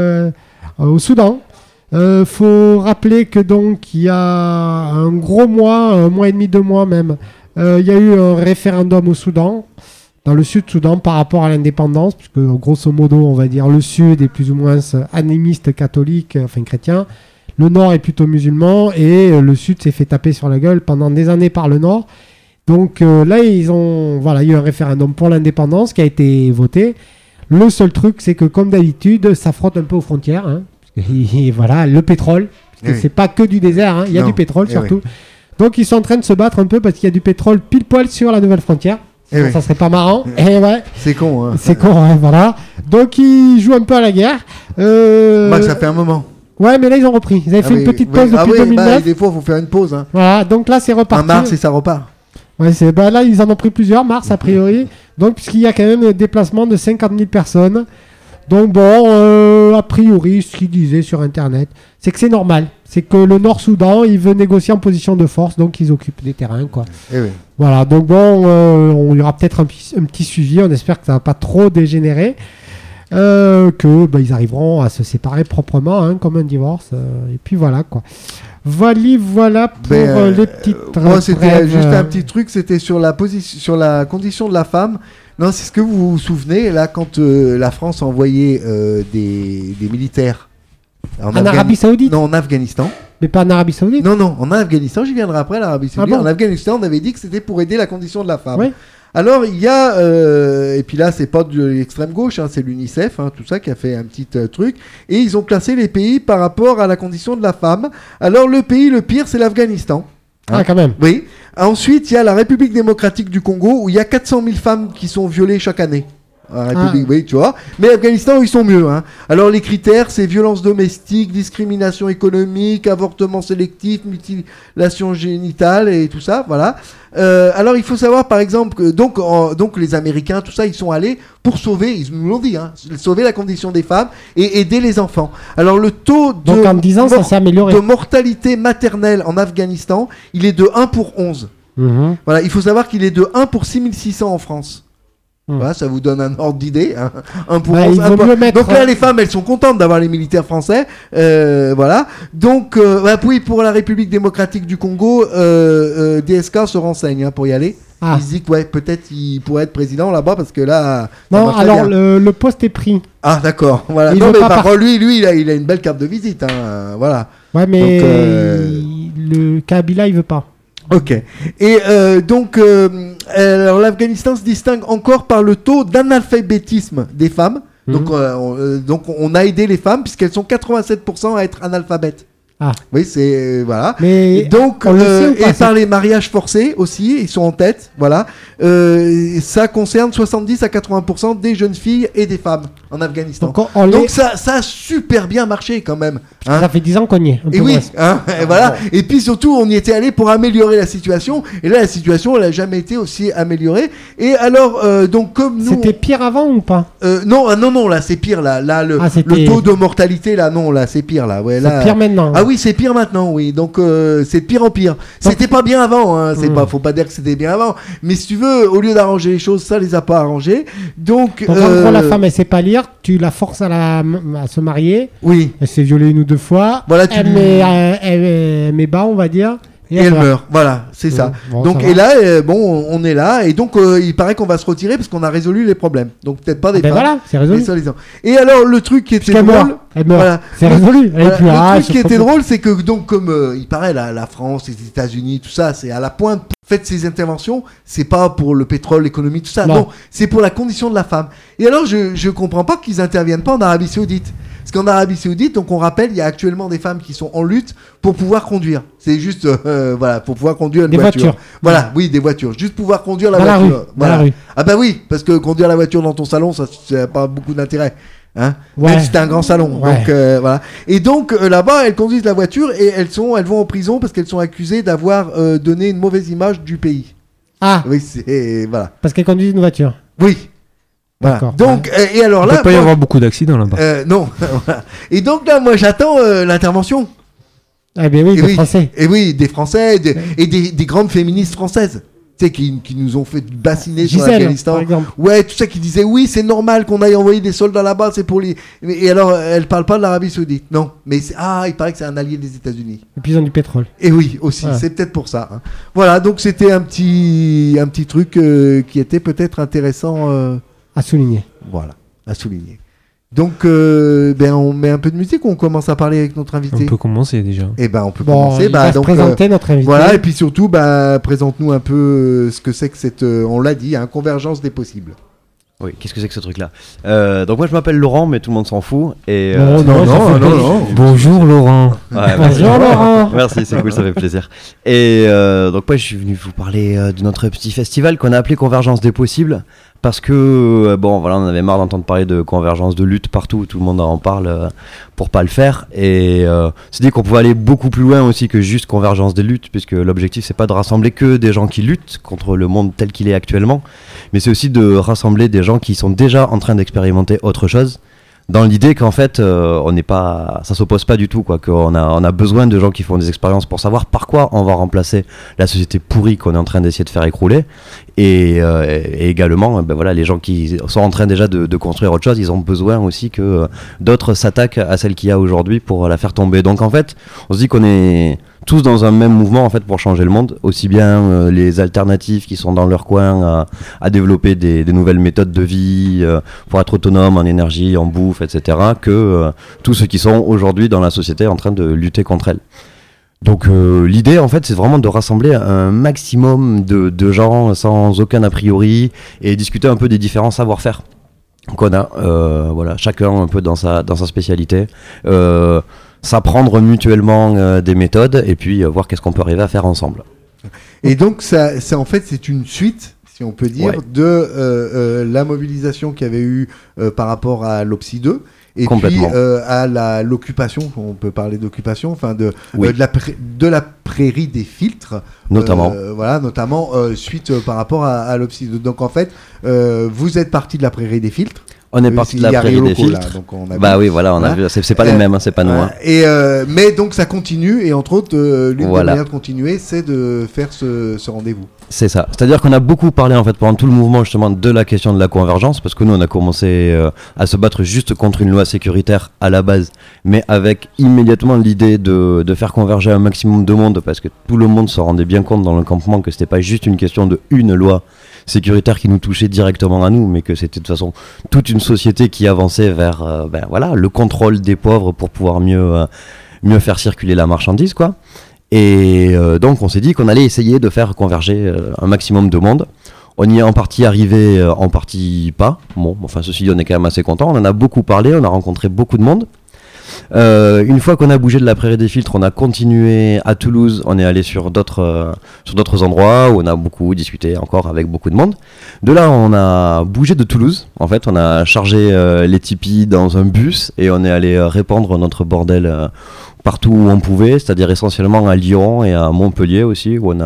au Soudan. Faut rappeler que donc il y a un gros mois, 1 mois et demi, 2 mois même, il y a eu un référendum au Soudan, dans le Sud-Soudan, par rapport à l'indépendance, puisque grosso modo, on va dire le Sud est plus ou moins animiste, catholique, enfin chrétien. Le Nord est plutôt musulman et le Sud s'est fait taper sur la gueule pendant des années par le Nord. Donc là, il y a eu un référendum pour l'indépendance qui a été voté. Le seul truc, c'est que comme d'habitude, ça frotte un peu aux frontières. Hein. Et voilà, le pétrole, parce que Oui. c'est pas que du désert, hein, il y a Non, du pétrole eh surtout. oui. Donc ils sont en train de se battre un peu parce qu'il y a du pétrole pile poil sur la nouvelle frontière. Eh Sinon, oui. ça serait pas marrant. Et ouais, C'est con, hein. c'est con, hein, voilà. Donc ils jouent un peu à la guerre. Bah, ça fait un moment. Ouais, mais là ils ont repris. Ils avaient fait oui, une petite oui. pause depuis 2009. Bah, des fois, il faut faire une pause. Hein. Voilà, donc là c'est reparti. En mars, et ça repart. Ouais, là ils en ont pris plusieurs, mars a priori. Donc puisqu'il y a quand même un déplacement de 50 000 personnes. Donc bon, a priori, ce qu'ils disaient sur Internet, c'est que c'est normal. C'est que le Nord-Soudan, il veut négocier en position de force, donc ils occupent des terrains, quoi. Eh oui. Voilà, donc bon, il y aura peut-être un petit suivi, on espère que ça va pas trop dégénérer. Ils arriveront à se séparer proprement, hein, comme un divorce. Et puis voilà, quoi. Voilà pour les petites Moi, c'était brèves, juste un petit truc, c'était sur la condition de la femme. Non, c'est ce que vous vous souvenez, là, quand la France a envoyé des militaires en Arabie Saoudite. Non, en Afghanistan. Mais pas en Arabie Saoudite. Non, en Afghanistan, j'y viendrai après, l'Arabie Saoudite. bon En Afghanistan, on avait dit que c'était pour aider la condition de la femme. Oui. Alors, il y a, et puis là, c'est pas de l'extrême gauche, hein, c'est l'UNICEF, hein, tout ça, qui a fait un petit truc, et ils ont classé les pays par rapport à la condition de la femme. Alors, le pays le pire, c'est l'Afghanistan. Ah, quand même. Oui. Ensuite, il y a la République démocratique du Congo, où il y a 400 000 femmes qui sont violées chaque année. République, oui, tu vois. Mais Afghanistan, ils sont mieux. Hein. Alors les critères, c'est violence domestique, discrimination économique, avortement sélectif, mutilation génitale et tout ça, voilà. Alors il faut savoir par exemple que donc les Américains, tout ça, ils sont allés pour sauver, ils nous l'ont dit, hein, sauver la condition des femmes et aider les enfants. Alors le taux Donc en 10 ans, ça s'est amélioré. de mortalité maternelle en Afghanistan, il est de 1 pour 11. Voilà, il faut savoir qu'il est de 1 pour 6600 en France. Voilà, ça vous donne un ordre d'idée. Hein. 1 pour 11. Donc là, les femmes, elles sont contentes d'avoir les militaires français. Voilà. Donc, oui, pour la République démocratique du Congo, DSK se renseigne hein, pour y aller. Il se dit que peut-être il pourrait être président là-bas parce que là. Non, alors le poste est pris. Ah, d'accord. Voilà. Il non, mais par contre, lui, il a une belle carte de visite. Hein. Voilà. Ouais, mais le Kabila, il veut pas. Ok. Et alors l'Afghanistan se distingue encore par le taux d'analphabétisme des femmes. Donc on a aidé les femmes puisqu'elles sont 87% à être analphabètes. Ah. Oui, c'est voilà. Mais donc et par les mariages forcés aussi, ils sont en tête. Voilà. Ça concerne 70 à 80% des jeunes filles et des femmes en Afghanistan. Donc ça a super bien marché quand même. Hein. Ça fait 10 ans qu'on y est. Et oui, hein, et voilà. Et puis surtout, on y était allé pour améliorer la situation. Et là, la situation, elle a jamais été aussi améliorée. Et alors, donc comme nous, c'était pire avant ou pas? Non, là, c'est pire là. Là, le taux de mortalité, là, non, là, c'est pire là. Ouais, là. C'est pire maintenant. Ah oui, c'est pire maintenant, oui. Donc c'est de pire en pire. C'était pas bien avant. Hein. Faut pas dire que c'était bien avant. Mais si tu veux, au lieu d'arranger les choses, ça les a pas arrangées. Donc en gros, la femme, elle sait pas lire. Tu la forces à se marier. Oui. Elle s'est violée 1 ou 2 fois. Voilà, elle met bas, on va dire. Et elle meurt. Voilà, c'est ça. Bon, donc, ça et là, on est là. Et donc, il paraît qu'on va se retirer parce qu'on a résolu les problèmes. Donc, peut-être pas des femmes. Voilà, c'est résolu. Et alors, le truc qui était drôle. Elle meurt. Voilà. C'est résolu. Le truc qui était drôle, c'est que, donc, comme il paraît, la France, les États-Unis, tout ça, c'est à la pointe. Faites ces interventions, c'est pas pour le pétrole, l'économie, tout ça. Non, c'est pour la condition de la femme. Et alors, je comprends pas qu'ils interviennent pas en Arabie Saoudite. Parce qu'en Arabie Saoudite, donc on rappelle, il y a actuellement des femmes qui sont en lutte pour pouvoir conduire. C'est juste, voilà, pour pouvoir conduire une voiture. Voilà, oui, des voitures. Juste pouvoir conduire la voiture. La rue. Voilà. Dans la rue. Ah bah oui, parce que conduire la voiture dans ton salon, ça n'a pas beaucoup d'intérêt. Hein, ouais. Même si c'était un grand salon. Ouais. Donc voilà. Et donc là-bas, elles conduisent la voiture et elles vont en prison parce qu'elles sont accusées d'avoir donné une mauvaise image du pays. Ah. Oui, c'est voilà. Parce qu'elles conduisent une voiture. Oui. Voilà. Donc et alors là, il peut pas y avoir beaucoup d'accidents là-bas. Non. Voilà. Et donc là, moi, j'attends l'intervention. Ah ben oui, des Français. Et oui, des Français et des grandes féministes françaises. Tu sais, qui nous ont fait bassiner sur l'Afghanistan. Ouais, tout ça qui disait oui, c'est normal qu'on aille envoyer des soldats là-bas, c'est pour les. Et alors, elle parle pas de l'Arabie Saoudite, non. Mais il paraît que c'est un allié des États-Unis. Et puis ils ont du pétrole. Et oui, aussi, c'est peut-être pour ça. Hein. Voilà, donc c'était un petit truc qui était peut-être intéressant à souligner. Voilà, à souligner. Donc, on met un peu de musique ou on commence à parler avec notre invité? On peut commencer déjà. Eh ben, on peut commencer. Il va se présenter notre invité. Voilà, et puis surtout, présente-nous un peu ce que c'est que cette, on l'a dit, convergence des possibles. Oui, qu'est-ce que c'est que ce truc-là? Donc moi je m'appelle Laurent, mais tout le monde s'en fout. Et non. Bonjour Laurent. Ouais, bonjour Laurent. Merci, c'est cool, ça fait plaisir. Et donc moi je suis venu vous parler de notre petit festival qu'on a appelé Convergence des possibles. Parce que, on avait marre d'entendre parler de convergence de lutte partout, tout le monde en parle pour pas le faire. Et c'est dit qu'on pouvait aller beaucoup plus loin aussi que juste convergence des luttes, puisque l'objectif c'est pas de rassembler que des gens qui luttent contre le monde tel qu'il est actuellement, mais c'est aussi de rassembler des gens qui sont déjà en train d'expérimenter autre chose. Dans l'idée qu'en fait, ça s'oppose pas du tout, quoi. Qu'on a besoin de gens qui font des expériences pour savoir par quoi on va remplacer la société pourrie qu'on est en train d'essayer de faire écrouler. Et également, les gens qui sont en train déjà de construire autre chose, ils ont besoin aussi que d'autres s'attaquent à celle qu'il y a aujourd'hui pour la faire tomber. Donc en fait, on se dit qu'on est tous dans un même mouvement en fait pour changer le monde, aussi bien les alternatives qui sont dans leur coin à développer des nouvelles méthodes de vie pour être autonome en énergie, en bouffe, etc., que tous ceux qui sont aujourd'hui dans la société en train de lutter contre elle. Donc l'idée en fait c'est vraiment de rassembler un maximum de gens sans aucun a priori et discuter un peu des différents savoir-faire qu'on a, chacun un peu dans sa spécialité, s'apprendre mutuellement des méthodes et puis voir qu'est-ce qu'on peut arriver à faire ensemble. Et donc ça en fait c'est une suite, si on peut dire, de la mobilisation qu'il y avait eu par rapport à l'OPSI 2. Et puis à l'occupation, on peut parler d'occupation, enfin de la prairie des filtres, notamment. Notamment suite par rapport à l'OPSI 2. Donc en fait, vous êtes parti de la prairie des filtres. On est parti de la prairie des filtres. Là, donc on a on a vu. C'est pas les mêmes, c'est pas nous. Mais donc ça continue, et entre autres, l'une des manières de continuer, c'est de faire ce rendez-vous. C'est ça. C'est-à-dire qu'on a beaucoup parlé en fait pendant tout le mouvement justement de la question de la convergence, parce que nous on a commencé à se battre juste contre une loi sécuritaire à la base, mais avec immédiatement l'idée de faire converger un maximum de monde, parce que tout le monde se rendait bien compte dans le campement que c'était pas juste une question de une loi sécuritaire qui nous touchait directement à nous, mais que c'était de toute façon toute une société qui avançait vers le contrôle des pauvres pour pouvoir mieux faire circuler la marchandise, quoi. Et donc on s'est dit qu'on allait essayer de faire converger un maximum de monde. On y est en partie arrivé, en partie pas. Bon, enfin ceci dit, on est quand même assez content. On en a beaucoup parlé, on a rencontré beaucoup de monde. Une fois qu'on a bougé de la prairie des filtres, on a continué à Toulouse, on est allé sur d'autres endroits où on a beaucoup discuté encore avec beaucoup de monde. De là, on a bougé de Toulouse. En fait, on a chargé les tipis dans un bus et on est allé répandre notre bordel partout où on pouvait, c'est-à-dire essentiellement à Lyon et à Montpellier aussi, où on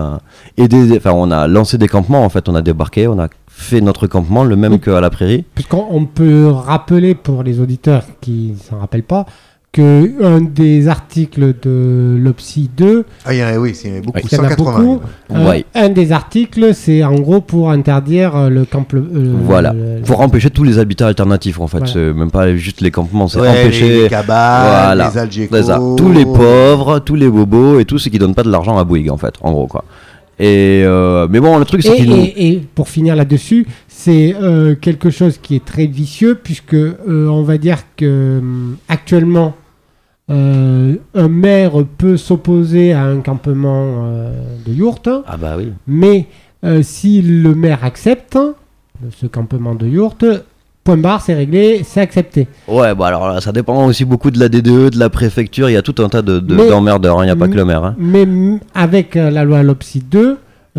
a lancé des campements. En fait, on a débarqué, on a fait notre campement, le même qu'à la prairie. Puisqu'on peut rappeler pour les auditeurs qui ne s'en rappellent pas, qu'un des articles de l'OPSI 2... il y en a beaucoup, il y en a 180. Beaucoup. Un des articles, c'est en gros pour interdire le campement... pour empêcher tous les habitats alternatifs, en fait. Voilà. C'est même pas juste les campements, c'est empêcher... Les cabanes, les algécos... Tous les pauvres, tous les bobos et tous ceux qui donnent pas de l'argent à Bouygues, en fait, en gros, quoi. Et mais bon, le truc, c'est et pour finir là-dessus, c'est quelque chose qui est très vicieux, puisque on va dire que actuellement... un maire peut s'opposer à un campement de yourte, mais si le maire accepte ce campement de yourte, point barre, c'est réglé, c'est accepté. Ouais, alors là, ça dépend aussi beaucoup de la DDE, de la préfecture, il y a tout un tas d'emmerdeurs, il n'y a pas que le maire. Mais avec la loi LOPSI 2,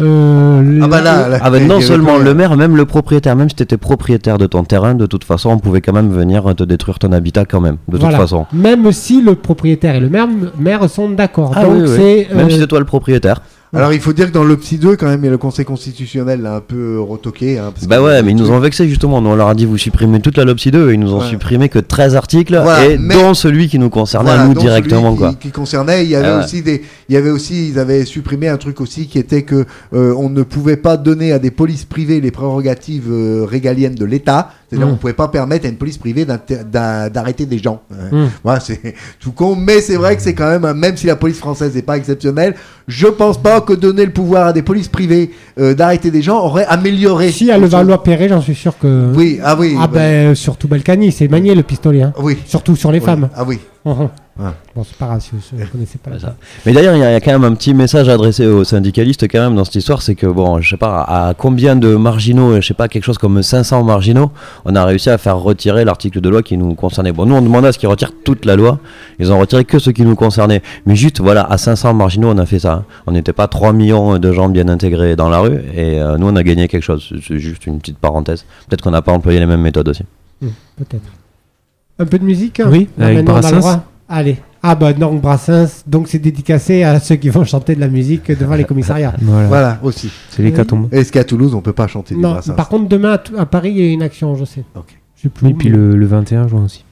non seulement le maire, même le propriétaire, même si tu étais propriétaire de ton terrain, de toute façon on pouvait quand même venir te détruire ton habitat quand même, de toute façon. Même si le propriétaire et le maire sont d'accord. Donc même si c'est toi le propriétaire. Alors il faut dire que dans l'OPSI 2 quand même, le Conseil constitutionnel l'a un peu retoqué. Mais ils nous ont vexé justement. Nous on leur a dit vous supprimez toute la LOPSI 2 et ils nous ont supprimé que 13 articles dont celui qui nous concernait à nous directement. Qui concernait, il y avait aussi ils avaient supprimé un truc aussi qui était que on ne pouvait pas donner à des polices privées les prérogatives régaliennes de l'État. C'est-à-dire on ne pouvait pas permettre à une police privée d'arrêter des gens. C'est tout con, mais c'est vrai que c'est quand même si la police française n'est pas exceptionnelle, je pense pas que donner le pouvoir à des polices privées d'arrêter des gens aurait amélioré. Si à Levallois-Perret, j'en suis sûr que... surtout Balkany, c'est manié le pistolet. Hein. Oui. Surtout sur les femmes. Ah oui. Bon, c'est pas grave, je ne connaissais pas ça. Mais d'ailleurs, il y a quand même un petit message adressé aux syndicalistes quand même dans cette histoire, c'est que bon, je sais pas à combien de marginaux, je sais pas, quelque chose comme 500 marginaux, on a réussi à faire retirer l'article de loi qui nous concernait. Bon, nous on demandait à ce qu'ils retirent toute la loi, ils ont retiré que ce qui nous concernait. Mais juste, à 500 marginaux, on a fait ça. Hein. On n'était pas 3 millions de gens bien intégrés dans la rue, et nous on a gagné quelque chose. C'est juste une petite parenthèse. Peut-être qu'on n'a pas employé les mêmes méthodes aussi. Peut-être. Un peu de musique. Oui, avec Brassens. Allez. Donc Brassens, donc c'est dédicacé à ceux qui vont chanter de la musique devant les commissariats. Voilà, aussi. C'est l'hécatombe. Est-ce qu'à Toulouse, on peut pas chanter du Brassens? Par contre, demain à Paris, il y a une action, je sais. Okay. Je sais plus. Et puis le 21 juin aussi.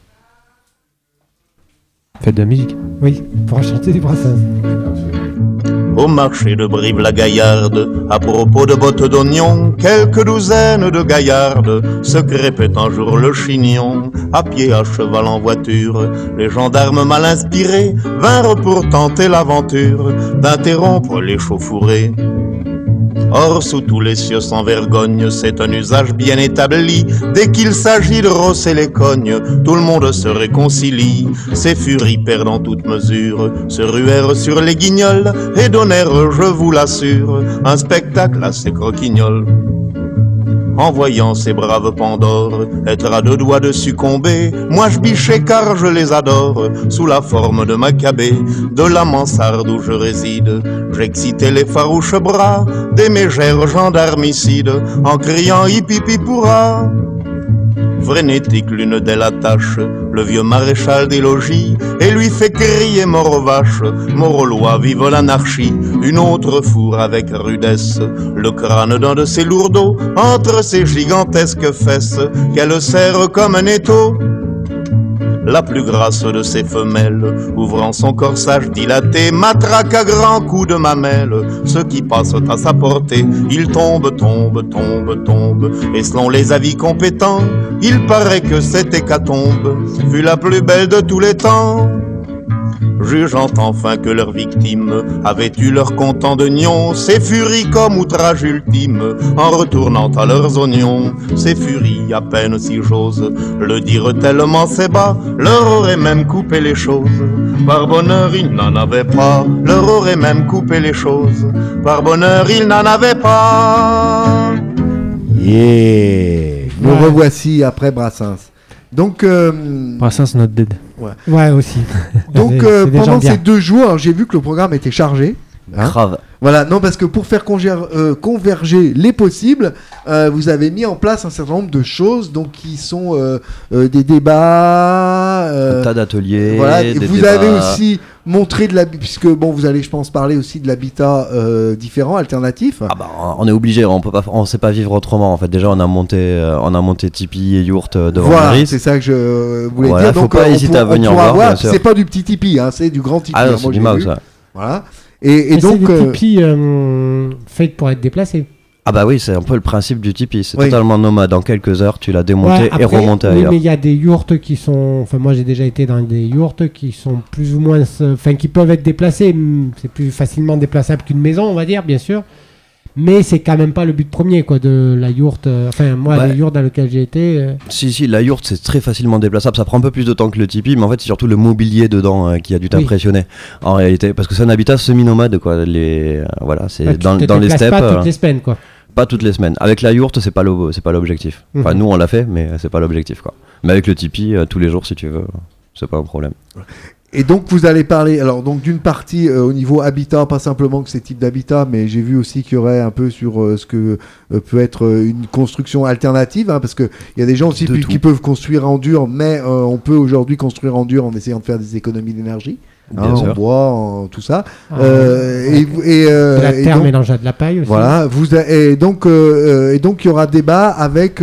Faites de la musique. Oui, pour chanter du Brassens. Au marché de Brive-la-Gaillarde, à propos de bottes d'oignons, quelques douzaines de gaillardes se crêpaient un jour le chignon, à pied, à cheval, en voiture. Les gendarmes mal inspirés vinrent pour tenter l'aventure d'interrompre l'échauffourée. Or, sous tous les cieux sans vergogne, c'est un usage bien établi. Dès qu'il s'agit de rosser les cognes, tout le monde se réconcilie. Ces furies perdant toute mesure se ruèrent sur les guignols et donnèrent, je vous l'assure, un spectacle assez croquignol. en voyant ces braves Pandores être à 2 doigts de succomber. Moi je bichais car je les adore, sous la forme de Maccabée, de la mansarde où je réside. J'excitais les farouches bras des mégères gendarmicides, en criant hippie pourra. Frénétique, l'une d'elles attache le vieux maréchal des logis et lui fait crier mort aux vaches, mort aux lois, vive l'anarchie. Une autre fourre avec rudesse le crâne d'un de ses lourdeaux entre ses gigantesques fesses qu'elle serre comme un étau. La plus grasse de ses femelles, ouvrant son corsage dilaté, matraque à grands coups de mamelle ceux qui passent à sa portée. Il tombe, et selon les avis compétents, il paraît que cette hécatombe fut la plus belle de tous les temps. Jugeant enfin que leurs victimes avaient eu leur content de nions, ces furies comme outrage ultime, en retournant à leurs oignons, ces furies, à peine si j'ose le dire tellement c'est bas, leur auraient même coupé les choses. Par bonheur ils n'en avaient pas, leur auraient même coupé les choses. Par bonheur ils n'en avaient pas. Yeah. Nous revoici après Brassens. Donc Brassens not dead. Ouais aussi. Donc pendant ces 2 jours, alors, j'ai vu que le programme était chargé. Grave. Voilà, non, parce que pour faire converger les possibles, vous avez mis en place un certain nombre de choses, donc qui sont des débats, un tas d'ateliers. Voilà, des vous débats. avez aussi montré puisque bon, vous allez, je pense, parler aussi de l'habitat différent, alternatif. Ah bah, on est obligé, on sait pas vivre autrement. En fait, déjà, on a monté Tipeee et Yourt devant voilà, Iris. c'est ça que je voulais voilà, dire. faut pas hésiter à venir voir. C'est pas du petit Tipeee, hein, c'est du grand Tipeee. Ah non, hein, c'est du mouse, ça. Voilà. Et donc, c'est des Tipeee faits pour être déplacés. Ah bah oui, c'est un peu le principe du Tipeee. C'est oui. totalement nomade. En quelques heures, tu l'as démonté après, et remonté ailleurs. Mais il y a des yourtes qui sont... Enfin, moi, j'ai déjà été dans des yourtes qui sont plus ou moins... Enfin, qui peuvent être déplacés. C'est plus facilement déplaçable qu'une maison, on va dire, bien sûr. Mais c'est quand même pas le but premier, quoi, de la yourte. Enfin, moi, Ouais. les yourtes dans lesquelles j'ai été... Si, la yourte, c'est très facilement déplaçable. Ça prend un peu plus de temps que le Tipeee, mais en fait, c'est surtout le mobilier dedans qui a dû t'impressionner. En réalité, parce que c'est un habitat semi-nomade, quoi. Voilà, c'est Ouais, dans les déplaces steppes. pas toutes les semaines, quoi. Pas toutes les semaines. Avec la yourte, c'est pas l'objectif. Enfin, nous, on l'a fait, mais c'est pas l'objectif, quoi. Mais avec le Tipeee, tous les jours, si tu veux, c'est pas un problème. Et donc vous allez parler alors donc d'une partie au niveau habitat, pas simplement que ces types d'habitat, mais j'ai vu aussi qu'il y aurait un peu sur ce que peut être une construction alternative, hein, parce que il y a des gens aussi qui peuvent construire en dur, mais on peut aujourd'hui construire en dur en essayant de faire des économies d'énergie. Hein, en bois, en tout ça. de la terre mélangée à de la paille aussi. Voilà. Et donc il y aura débat avec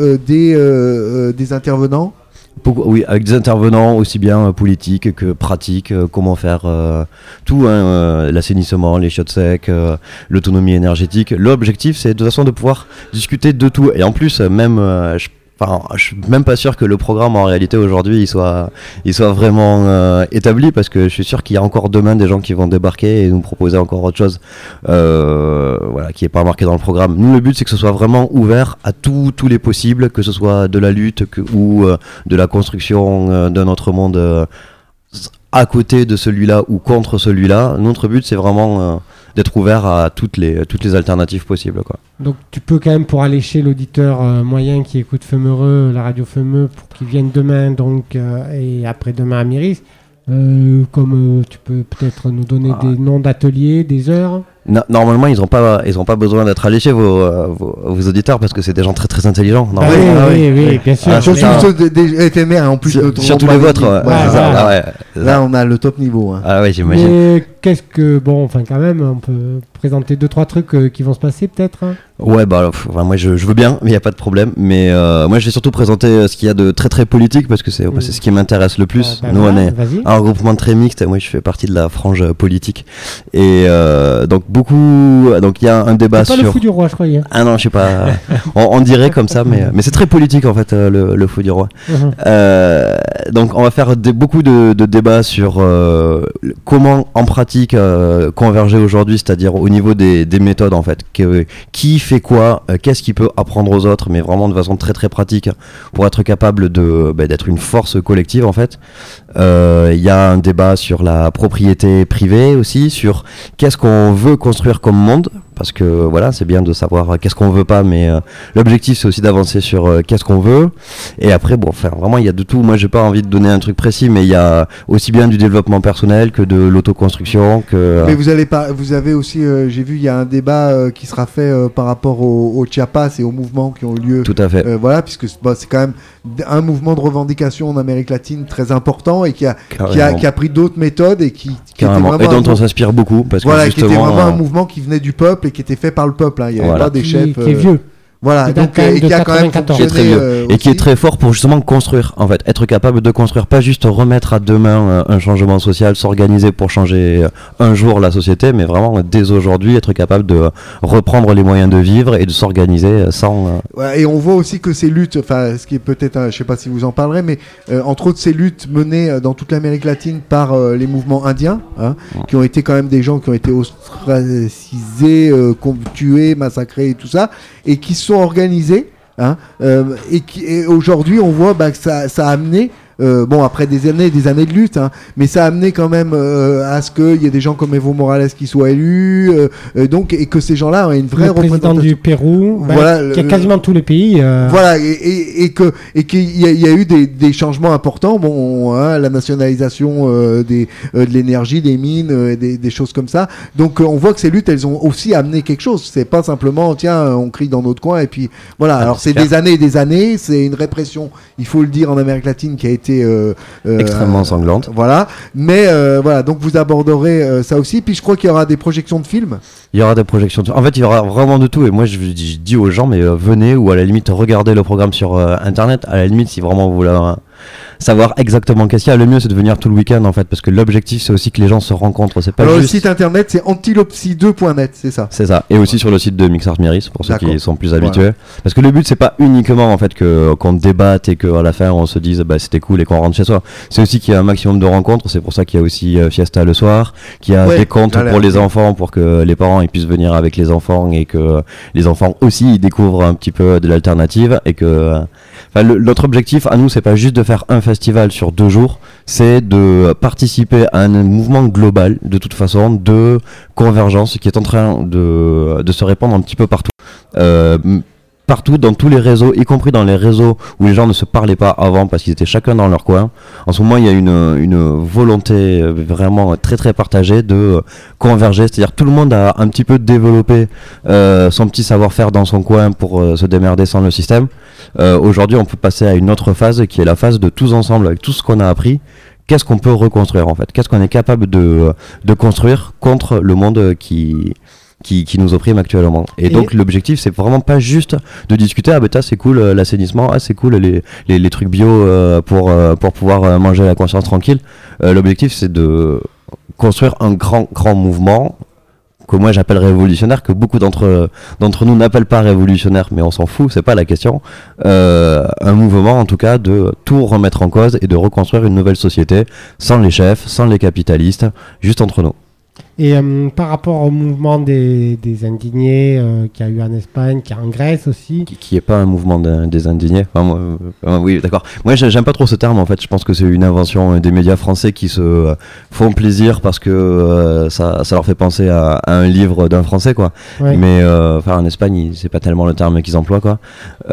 des intervenants. Oui, avec des intervenants aussi bien politiques que pratiques, comment faire tout, hein, l'assainissement, les chiottes secs, l'autonomie énergétique. L'objectif, c'est de toute façon de pouvoir discuter de tout. Et en plus, même, je suis même pas sûr que le programme en réalité aujourd'hui il soit vraiment établi, parce que je suis sûr qu'il y a encore demain des gens qui vont débarquer et nous proposer encore autre chose, voilà, qui est pas marqué dans le programme. Nous, le but, c'est que ce soit vraiment ouvert à tous les possibles, que ce soit de la lutte ou de la construction d'un autre monde à côté de celui-là ou contre celui-là. Notre but, c'est vraiment d'être ouvert à toutes les alternatives possibles, quoi. Donc tu peux quand même, pour allécher l'auditeur moyen qui écoute Femeureux, la radio Feumeux, pour qu'il vienne demain donc et après-demain à Myris, comme tu peux peut-être nous donner des noms d'ateliers, des heures. Normalement, ils ont pas besoin d'être alléchés, vos auditeurs, parce que c'est des gens très très intelligents. Oui, bien sûr. Surtout des éphémères, en plus. Surtout les vôtres. Là, on a le top niveau. Hein. Ah oui, j'imagine. Mais qu'est-ce que... Bon, enfin quand même, on peut présenter 2-3 trucs qui vont se passer peut-être, hein. Ouais, bah moi je veux bien, mais il n'y a pas de problème. Mais moi je vais surtout présenter ce qu'il y a de très très politique, parce que c'est ce qui m'intéresse le plus. Nous on est un regroupement très mixte, moi je fais partie de la frange politique. Et donc il y a un débat sur... C'est pas le fou du roi, je croyais. Ah non, je sais pas. on dirait comme ça, mais c'est très politique en fait, le fou du roi. Donc on va faire beaucoup de débats sur comment en pratique converger aujourd'hui, c'est-à-dire au niveau des méthodes en fait. Qui fait quoi, qu'est-ce qu'il peut apprendre aux autres, mais vraiment de façon très très pratique, pour être capable d'être une force collective en fait. Il y a un débat sur la propriété privée aussi, sur qu'est-ce qu'on veut construire comme monde, parce que voilà, c'est bien de savoir qu'est-ce qu'on veut pas, mais l'objectif c'est aussi d'avancer sur qu'est-ce qu'on veut. Et après, bon, enfin, vraiment, il y a de tout. Moi, j'ai pas envie de donner un truc précis, mais il y a aussi bien du développement personnel que de l'autoconstruction. Mais vous avez aussi, j'ai vu, il y a un débat qui sera fait par rapport au Chiapas et aux mouvements qui ont eu lieu. Tout à fait. Voilà, puisque c'est quand même un mouvement de revendication en Amérique latine très important et qui a pris d'autres méthodes et qui était vraiment et dont on s'inspire beaucoup, parce voilà, que justement, qui était vraiment un mouvement qui venait du peuple et qui était fait par le peuple. Hein. Il n'y avait pas des chefs. Qui est vieux. Voilà, donc et qui a quand même fonctionné, et qui est très fort pour justement construire, en fait, être capable de construire, pas juste remettre à demain un changement social, s'organiser pour changer un jour la société, mais vraiment dès aujourd'hui être capable de reprendre les moyens de vivre et de s'organiser sans. Ouais, et on voit aussi que ces luttes, enfin, ce qui est peut-être, je sais pas si vous en parlerez, mais entre autres ces luttes menées dans toute l'Amérique latine par les mouvements indiens, hein, qui ont été quand même des gens qui ont été ostracisés, tués, massacrés et tout ça, et qui sont organisés, hein, et aujourd'hui on voit que ça a amené, bon, après des années de lutte, hein, mais ça a amené quand même à ce qu'il y ait des gens comme Evo Morales qui soient élus, donc, et que ces gens-là ont une vraie représentation. Le président du Pérou, voilà, qui a quasiment tous les pays. Voilà, et qu'il y a eu des changements importants, bon, hein, la nationalisation de l'énergie, des mines, des choses comme ça. Donc on voit que ces luttes, elles ont aussi amené quelque chose. C'est pas simplement, tiens, on crie dans notre coin et puis voilà. Alors c'est des années et des années, c'est une répression, il faut le dire, en Amérique latine qui a été extrêmement sanglante. Voilà, mais voilà, donc vous aborderez ça aussi. Puis je crois qu'il y aura des projections de films. Il y aura des projections de... En fait, il y aura vraiment de tout. Et moi, je dis aux gens, mais venez, ou à la limite, regardez le programme sur Internet. À la limite, si vraiment vous voulez savoir exactement qu'est-ce qu'il y a, le mieux c'est de venir tout le week-end en fait, parce que l'objectif c'est aussi que les gens se rencontrent. C'est pas alors juste... le site internet c'est antilopsy2.net, c'est ça. C'est ça, et aussi sur le site de Mixart Miris pour ceux qui sont plus habitués. Parce que le but c'est pas uniquement en fait qu'on débatte et qu'à la fin on se dise bah c'était cool et qu'on rentre chez soi. C'est aussi qu'il y a un maximum de rencontres. C'est pour ça qu'il y a aussi Fiesta le soir, qu'il y a des comptes pour les enfants, pour que les parents ils puissent venir avec les enfants et que les enfants aussi ils découvrent un petit peu de l'alternative et que notre objectif à nous c'est pas juste de faire un festival sur 2 jours, c'est de participer à un mouvement global de toute façon de convergence qui est en train de se répandre un petit peu partout. Partout dans tous les réseaux, y compris dans les réseaux où les gens ne se parlaient pas avant parce qu'ils étaient chacun dans leur coin. En ce moment, il y a une volonté vraiment très très partagée de converger, c'est-à-dire tout le monde a un petit peu développé son petit savoir-faire dans son coin pour se démerder sans le système. Aujourd'hui, on peut passer à une autre phase qui est la phase de tous ensemble, avec tout ce qu'on a appris. Qu'est-ce qu'on peut reconstruire en fait? Qu'est-ce qu'on est capable de construire contre le monde qui nous opprime actuellement. Et donc l'objectif c'est vraiment pas juste de discuter c'est cool l'assainissement, c'est cool les trucs bio pour pouvoir manger à la conscience tranquille. L'objectif c'est de construire un grand mouvement que moi j'appelle révolutionnaire, que beaucoup d'entre nous n'appellent pas révolutionnaire, mais on s'en fout, c'est pas la question. Un mouvement en tout cas de tout remettre en cause et de reconstruire une nouvelle société sans les chefs, sans les capitalistes, juste entre nous. Et par rapport au mouvement des indignés qu'il y a eu en Espagne, qu'il y a en Grèce aussi. Qui est pas un mouvement des indignés. Oui, d'accord. Moi, j'aime pas trop ce terme en fait. Je pense que c'est une invention des médias français qui se font plaisir parce que ça leur fait penser à un livre d'un Français, quoi. Ouais. Mais en Espagne, c'est pas tellement le terme qu'ils emploient, quoi.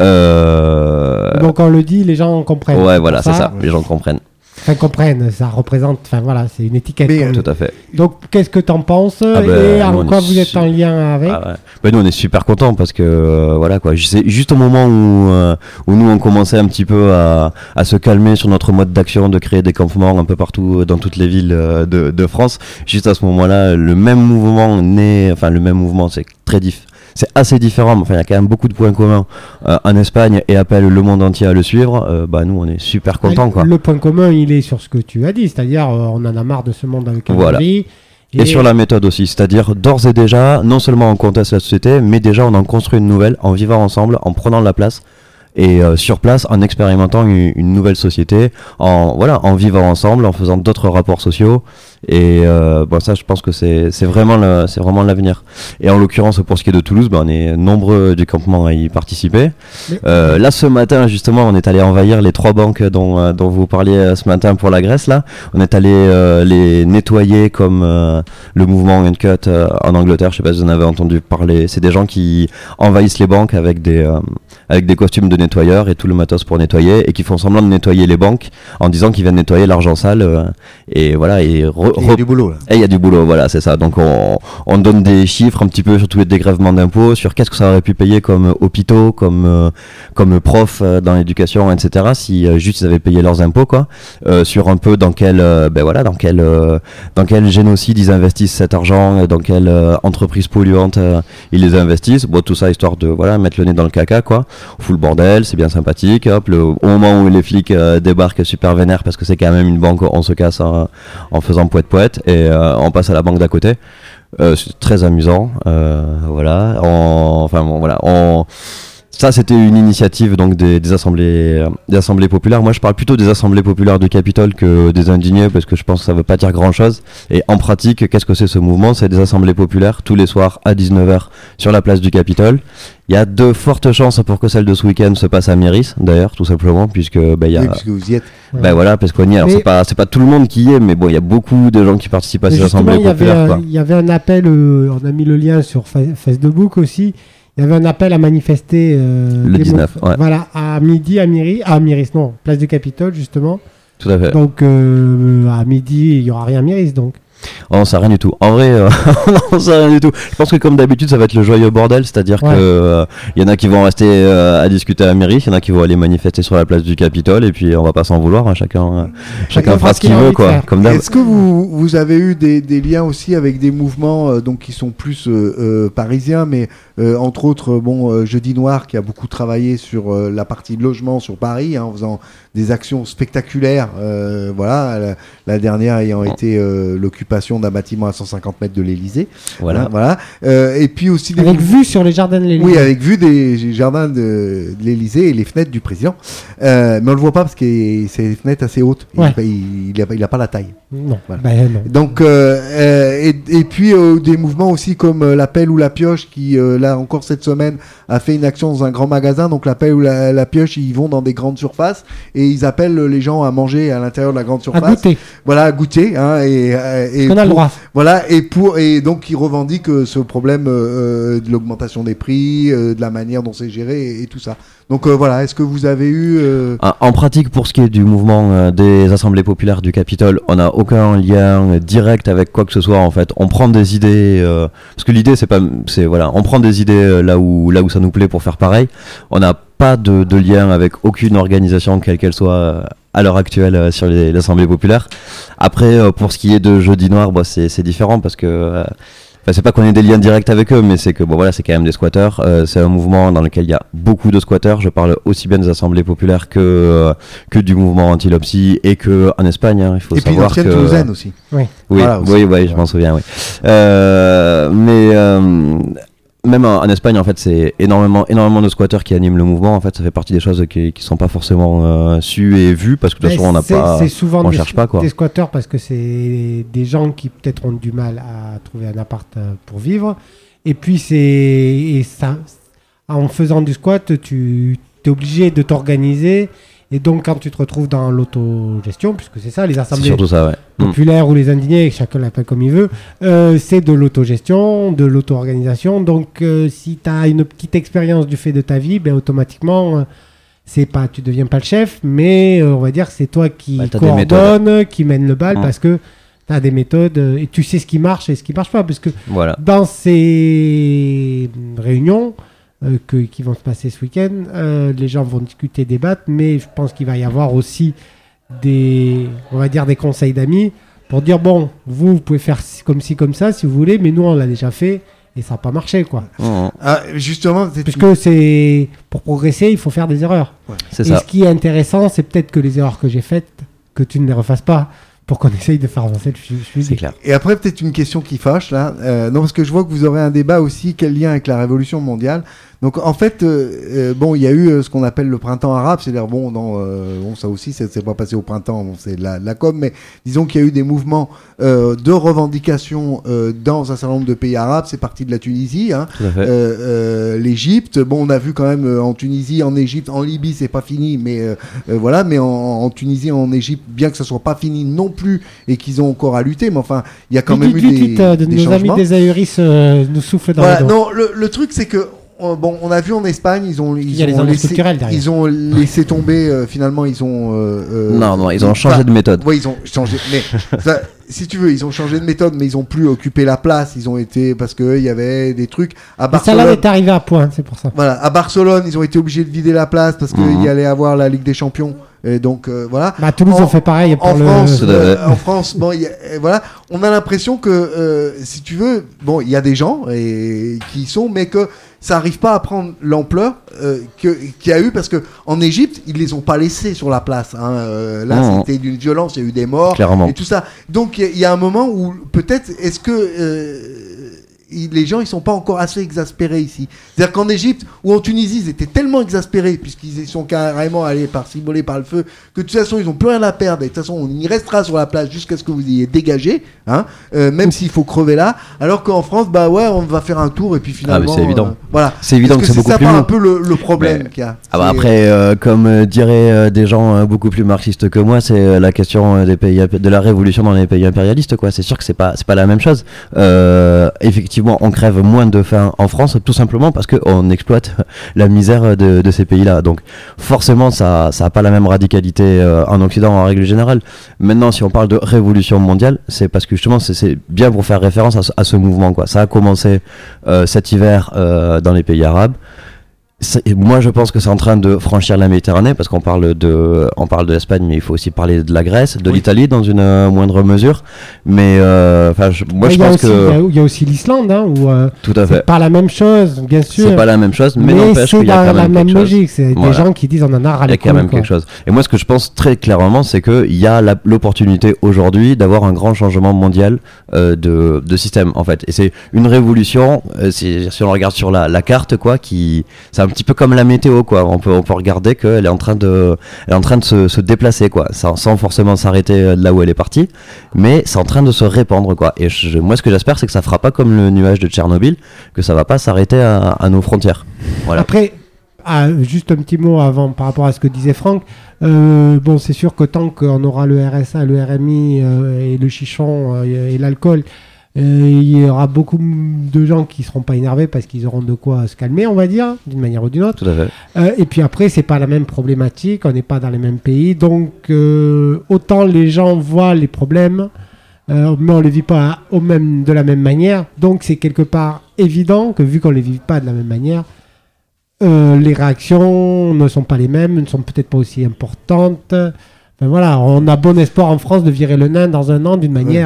Donc on le dit, les gens comprennent. Ouais, voilà, c'est ça. Les gens comprennent. Enfin, comprennent, ça représente, c'est une étiquette. Tout à fait. Donc, qu'est-ce que t'en penses et en quoi vous êtes en lien avec? Nous, on est super contents parce que, c'est juste au moment où nous, on commençait un petit peu à se calmer sur notre mode d'action, de créer des campements un peu partout dans toutes les villes de France. Juste à ce moment-là, le même mouvement c'est très différent. C'est assez différent, mais il y a quand même beaucoup de points communs en Espagne et appelle le monde entier à le suivre. Nous, on est super contents, quoi. Le point commun, il est sur ce que tu as dit, c'est-à-dire on en a marre de ce monde avec un vie. Et sur la méthode aussi, c'est-à-dire d'ores et déjà, non seulement on conteste la société, mais déjà on en construit une nouvelle en vivant ensemble, en prenant de la place. et sur place en expérimentant une nouvelle société, en vivant ensemble, en faisant d'autres rapports sociaux. Et ça, je pense que c'est vraiment l'avenir. Et en l'occurrence, pour ce qui est de Toulouse, on est nombreux du campement à y participer. Là, ce matin, justement, on est allé envahir les 3 banques dont vous parliez ce matin pour la Grèce. Là, on est allé les nettoyer comme le mouvement Uncut en Angleterre. Je sais pas si vous en avez entendu parler. C'est des gens qui envahissent les banques avec des costumes de nettoyeurs et tout le matos pour nettoyer, et qui font semblant de nettoyer les banques en disant qu'ils viennent nettoyer l'argent sale. Et voilà. Et il y a du boulot là. Et il y a du boulot, voilà, c'est ça. Donc on donne des chiffres un petit peu sur tous les dégrèvements d'impôts, sur qu'est-ce que ça aurait pu payer comme hôpitaux, comme profs dans l'éducation, etc. Si juste ils avaient payé leurs impôts, quoi. Sur un peu dans quel génocide ils investissent cet argent, dans quelle entreprise polluante ils les investissent. Bon, tout ça histoire de mettre le nez dans le caca, quoi. On fout le bordel, c'est bien sympathique. Hop, au moment où les flics débarquent super vénères parce que c'est quand même une banque, on se casse en faisant poète et on passe à la banque d'à côté. C'est très amusant, ça, c'était une initiative donc des assemblées populaires. Moi, je parle plutôt des assemblées populaires du Capitole que des indignés, parce que je pense que ça veut pas dire grand-chose. Et en pratique, qu'est-ce que c'est ce mouvement ? C'est des assemblées populaires tous les soirs à 19h sur la place du Capitole. Il y a de fortes chances pour que celle de ce week-end se passe à Méris, d'ailleurs, tout simplement, puisque puisque vous y êtes. Parce qu'on y est. Alors, c'est pas tout le monde qui y est, mais bon, il y a beaucoup de gens qui participent à ces assemblées populaires. Il y avait un appel, on a mis le lien sur Facebook aussi. Il y avait un appel à manifester le 19, voilà, à midi place du Capitole, justement. Tout à fait. Donc à midi, il n'y aura rien à Méris, donc. On n'en sait rien du tout. En vrai, on n'en sait rien du tout. Je pense que comme d'habitude, ça va être le joyeux bordel, c'est-à-dire que y en a qui vont rester à discuter à Méris, il y en a qui vont aller manifester sur la place du Capitole, et puis on va pas s'en vouloir, hein, chacun fera ce qu'il veut, quoi. Comme d'hab. Est-ce que vous avez eu des liens aussi avec des mouvements donc qui sont plus parisiens, mais entre autres, Jeudi Noir qui a beaucoup travaillé sur la partie logement sur Paris, hein, en faisant des actions spectaculaires, la dernière ayant été l'occupation d'un bâtiment à 150 mètres de l'Élysée. Voilà. Et puis aussi avec vue sur les jardins de l'Élysée. Oui, avec vue des jardins de l'Élysée et les fenêtres du président. Mais on le voit pas parce que c'est des fenêtres assez hautes. Ouais. Il a pas la taille. Non. Voilà. Non. Donc et puis des mouvements aussi comme la Pelle ou la Pioche qui là encore cette semaine a fait une action dans un grand magasin. Donc la Pelle ou la Pioche, ils vont dans des grandes surfaces et ils appellent les gens à manger à l'intérieur de la grande surface. À goûter. Voilà, à goûter. Hein, et on a le droit. Voilà, et donc ils revendiquent ce problème de l'augmentation des prix, de la manière dont c'est géré et tout ça. Donc voilà, est-ce que vous avez eu... En pratique, pour ce qui est du mouvement des assemblées populaires du Capitole, on n'a aucun lien direct avec quoi que ce soit, en fait. On prend des idées, parce que l'idée on prend des idées là où ça nous plaît pour faire pareil. On n'a pas de lien avec aucune organisation, quelle qu'elle soit, à l'heure actuelle sur l'Assemblée populaire. Après, pour ce qui est de Jeudi Noir, c'est différent parce que... c'est pas qu'on ait des liens directs avec eux, mais c'est que c'est quand même des squatteurs. C'est un mouvement dans lequel il y a beaucoup de squatteurs. Je parle aussi bien des assemblées populaires que du mouvement anti-Lopsy et que en Espagne. Hein, il faut savoir que. Et puis l'ancienne Toulousaine aussi. Oui. Oui, je m'en souviens. Oui. Même en Espagne, en fait, c'est énormément de squatteurs qui animent le mouvement. En fait, ça fait partie des choses qui sont pas forcément sues et vues parce que de toute façon, on cherche pas, quoi. Des squatteurs parce que c'est des gens qui peut-être ont du mal à trouver un appart pour vivre. Et puis en faisant du squat, tu es obligé de t'organiser. Et donc, quand tu te retrouves dans l'autogestion, puisque c'est ça, les assemblées populaires ou les indignés, chacun l'appelle comme il veut, c'est de l'autogestion, de l'auto-organisation. Donc, si tu as une petite expérience du fait de ta vie, automatiquement, tu deviens pas le chef, mais on va dire que c'est toi qui coordonne, qui mène le bal, parce que tu as des méthodes et tu sais ce qui marche et ce qui marche pas. Parce que dans ces réunions... qui vont se passer ce week-end, les gens vont discuter, débattre, mais je pense qu'il va y avoir aussi des conseils d'amis pour dire vous pouvez faire comme ci, comme ça si vous voulez, mais nous on l'a déjà fait et ça n'a pas marché, quoi. Justement, puisque c'est pour progresser, il faut faire des erreurs. C'est et ce qui est intéressant, c'est peut-être que les erreurs que j'ai faites, que tu ne les refasses pas. pour qu'on essaye de faire avancer le sujet. C'est clair. Et après, peut-être une question qui fâche, là. Non, parce que je vois que vous aurez un débat aussi, quel lien avec la Révolution mondiale. Donc, en fait, bon, il y a eu ce qu'on appelle le printemps arabe, c'est-à-dire, bon, ça aussi, c'est pas passé au printemps, bon, c'est de la com, mais disons qu'il y a eu des mouvements de revendication dans un certain nombre de pays arabes. C'est parti de la Tunisie, hein. Tout à fait. L'Égypte. Bon, on a vu quand même en Tunisie, en Égypte, en Libye, c'est pas fini, mais voilà. Mais en Tunisie, en Égypte, bien que ça soit pas fini non plus et qu'ils ont encore à lutter, mais enfin, il y a quand même eu des nos changements. amis des Ahuris nous soufflent dans Voilà, le dos. non, le truc c'est que bon, on a vu en Espagne, ils ont laissé tomber. Finalement, ils ont Non, ils ont changé de méthode. Oui, ils ont changé. Mais ça, si tu veux, ils ont changé de méthode, mais ils ont plus occupé la place. Ils ont été parce que il y avait des trucs à Barcelone. Ça là est arrivé à point, c'est pour ça. Voilà, à Barcelone, ils ont été obligés de vider la place parce qu'il y allait avoir la Ligue des Champions. Et donc voilà. Bah, Toulouse ont fait pareil pour en France, bon, voilà, on a l'impression que si tu veux, bon, il y a des gens qui y sont, mais que ça arrive pas à prendre l'ampleur qu'il y a eu parce que en Égypte, ils les ont pas laissés sur la place. Hein. Là, c'était d'une violence, il y a eu des morts et tout ça. Donc il y a un moment où peut-être est-ce que les gens ils sont pas encore assez exaspérés ici. C'est-à-dire qu'en Égypte ou en Tunisie ils étaient tellement exaspérés puisqu'ils sont carrément allés s'immoler par le feu que de toute façon ils ont plus rien à perdre et de toute façon on y restera sur la place jusqu'à ce que vous ayez dégagé, hein, même s'il faut crever là. Alors qu'en France bah ouais on va faire un tour et puis finalement c'est évident. Voilà. C'est évident que c'est beaucoup plus long. C'est un peu le problème qu'il y a. Ah bah après comme diraient des gens beaucoup plus marxistes que moi, c'est la question des pays de la révolution dans les pays impérialistes quoi. C'est sûr que c'est pas la même chose. Effectivement on crève moins de faim en France tout simplement parce qu'on exploite la misère de ces pays-là. Donc forcément ça a pas la même radicalité en Occident en règle générale. Maintenant si on parle de révolution mondiale, c'est parce que justement c'est bien pour faire référence à ce mouvement quoi. Ça a commencé cet hiver dans les pays arabes. Moi je pense que c'est en train de franchir la Méditerranée parce qu'on parle de l'Espagne mais il faut aussi parler de la Grèce, de l'Italie dans une moindre mesure, mais moi je pense que il y a aussi l'Islande hein, où tout à fait. C'est pas la même chose bien sûr. C'est pas la même chose mais n'empêche qu'il y a quand même la même quelque logique, chose. c'est des gens qui disent on en a ras les couilles. Il y a quand même quelque chose. Et moi ce que je pense très clairement c'est que il y a l'opportunité aujourd'hui d'avoir un grand changement mondial de système en fait. Et c'est une révolution si on regarde sur la carte quoi qui c'est un petit peu comme la météo quoi, on peut regarder qu'elle est en train de se déplacer quoi, sans forcément s'arrêter de là où elle est partie, mais c'est en train de se répandre quoi. Et moi ce que j'espère c'est que ça fera pas comme le nuage de Tchernobyl, que ça va pas s'arrêter à nos frontières. Voilà. Après juste un petit mot avant par rapport à ce que disait Franck. Bon c'est sûr que tant qu'on aura le RSA, le RMI et le chichon et l'alcool, il y aura beaucoup de gens qui seront pas énervés parce qu'ils auront de quoi se calmer, on va dire, d'une manière ou d'une autre. Tout à fait. Et puis après, c'est pas la même problématique, on n'est pas dans les mêmes pays, donc autant les gens voient les problèmes, mais on les vit pas de la même manière. Donc c'est quelque part évident que vu qu'on les vit pas de la même manière, les réactions ne sont pas les mêmes, ne sont peut-être pas aussi importantes. Enfin, voilà, on a bon espoir en France de virer le nain dans un an d'une manière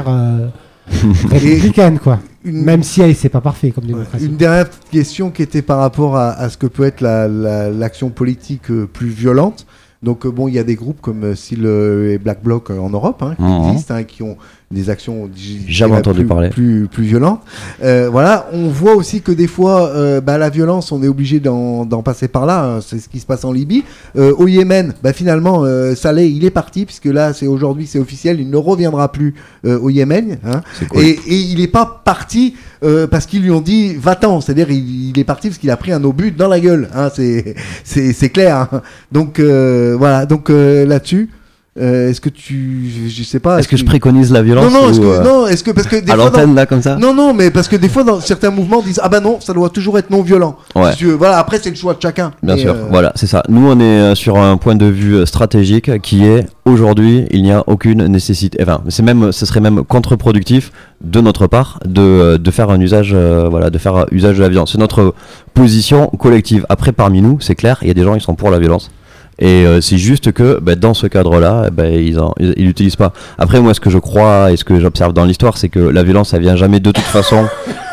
républicaine quoi. Même si c'est pas parfait comme démocratie. Une dernière petite question qui était par rapport à ce que peut être l'action politique plus violente. Donc bon, il y a des groupes comme les Black Bloc en Europe qui existent, qui ont des actions jamais entendu parler plus violentes. Voilà, on voit aussi que des fois, la violence, on est obligé d'en passer par là. Hein, c'est ce qui se passe en Libye. Au Yémen, finalement, Saleh, il est parti puisque là, aujourd'hui, c'est officiel, il ne reviendra plus au Yémen. Hein, cool. et il n'est pas parti parce qu'ils lui ont dit va-t'en. C'est-à-dire, il est parti parce qu'il a pris un obus dans la gueule. Hein, c'est clair. Hein. Donc voilà. Donc là-dessus. Est-ce que je sais pas. Est-ce que je préconise la violence est-ce que parce que des à fois l'antenne là comme ça. Non, mais parce que des fois dans certains mouvements disent non, ça doit toujours être non violent. Ouais. Voilà, après c'est le choix de chacun. Bien sûr, voilà, c'est ça. Nous on est sur un point de vue stratégique qui est aujourd'hui, il n'y a aucune nécessité. Enfin, ce serait même contre-productif de notre part de faire un usage, de faire usage de la violence. C'est notre position collective. Après, parmi nous, c'est clair, il y a des gens qui sont pour la violence. Et c'est juste que dans ce cadre-là, ils l'utilisent pas. Après, moi, ce que je crois et ce que j'observe dans l'histoire, c'est que la violence, ça vient jamais de toute façon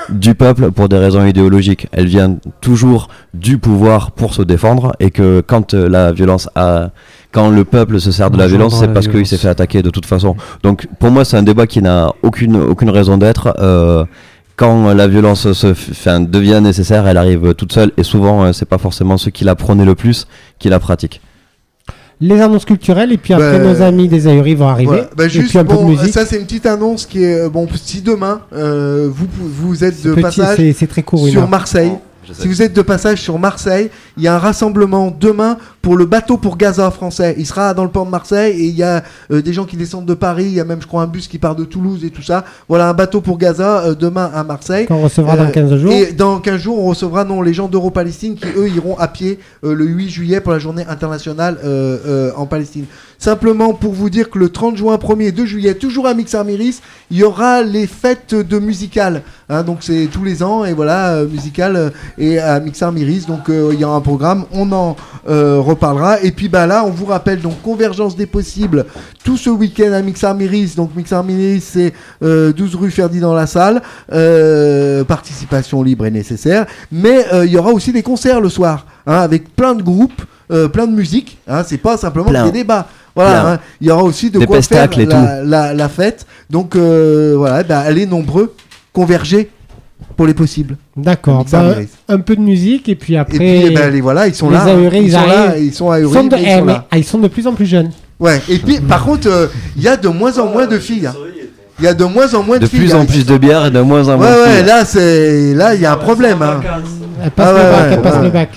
du peuple pour des raisons idéologiques. Elle vient toujours du pouvoir pour se défendre, et que quand quand le peuple se sert de la violence, c'est parce qu'il s'est fait attaquer de toute façon. Donc pour moi, c'est un débat qui n'a aucune raison d'être. Quand la violence devient nécessaire, elle arrive toute seule, et souvent c'est pas forcément ceux qui la prônent le plus qui la pratiquent. Les annonces culturelles, et puis après nos amis des ahuris vont arriver. Ouais. Et puis un peu de musique. Ça c'est une petite annonce qui est si demain vous êtes de passage c'est très court, sur Marseille. Si vous êtes de passage sur Marseille, il y a un rassemblement demain pour le bateau pour Gaza français. Il sera dans le port de Marseille, et il y a des gens qui descendent de Paris. Il y a même, je crois, un bus qui part de Toulouse et tout ça. Voilà, un bateau pour Gaza demain à Marseille. Qu'on recevra dans 15 jours. Et dans 15 jours, on recevra les gens d'Euro-Palestine qui, eux, iront à pied le 8 juillet pour la journée internationale en Palestine. Simplement pour vous dire que le 30 juin, 1er et 2 juillet, toujours à Mixar-Myris, il y aura les fêtes de musicales. Donc c'est tous les ans, et voilà, musicales et à Mixar-Myris. Donc il y aura un programme, on en reparlera. Et puis là, on vous rappelle donc Convergence des possibles tout ce week-end à Mixar-Myris. Donc Mixar-Myris, c'est 12 rue Ferdinand Lassalle. Participation libre et nécessaire. Mais il y aura aussi des concerts le soir, avec plein de groupes, plein de musique. C'est pas simplement des débats. Voilà, il y aura aussi de quoi faire la fête. Donc allez nombreux, converger pour les possibles. D'accord. Un peu de musique, et puis après. Et puis voilà, ils sont là. Ils sont ahuris. Ils sont de plus en plus jeunes. Ouais. Et puis par contre, il y a de moins en moins de filles. Il y a de moins en moins de filles. De plus en plus de bière et de moins en moins de filles. Ouais, là il y a un problème. Elle passe le bac.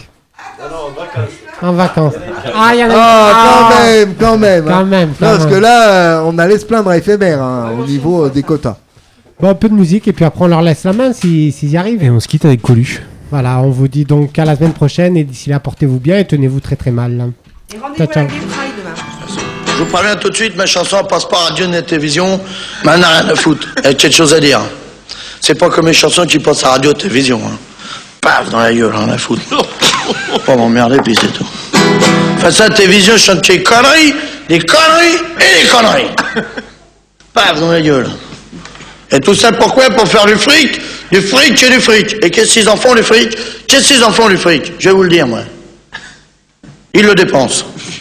En vacances. Il y en a quand même. Non, parce que là, on allait se plaindre à éphémère au niveau des quotas. Bon, un peu de musique, et puis après on leur laisse la main s'ils y arrivent. Et on se quitte avec Coluche. Voilà, on vous dit donc à la semaine prochaine, et d'ici là, portez-vous bien et tenez-vous très très mal. Et rendez-vous à la Game Pride demain. Je vous préviens tout de suite, ma chanson passe pas à Radio Net Télévision, mais elle n'a rien à foutre. Elle a quelque chose à dire. C'est pas comme les chansons qui passent à Radio Télévision. Paf, dans la gueule, rien à foutre. Pas m'emmerder, puis c'est tout. Face à la télévision, je chante des conneries et des conneries. Paf, dans la gueule. Et tout ça pourquoi? Pour faire du fric et du fric. Et qu'est-ce qu'ils en font, du fric? Je vais vous le dire, moi. Ils le dépensent.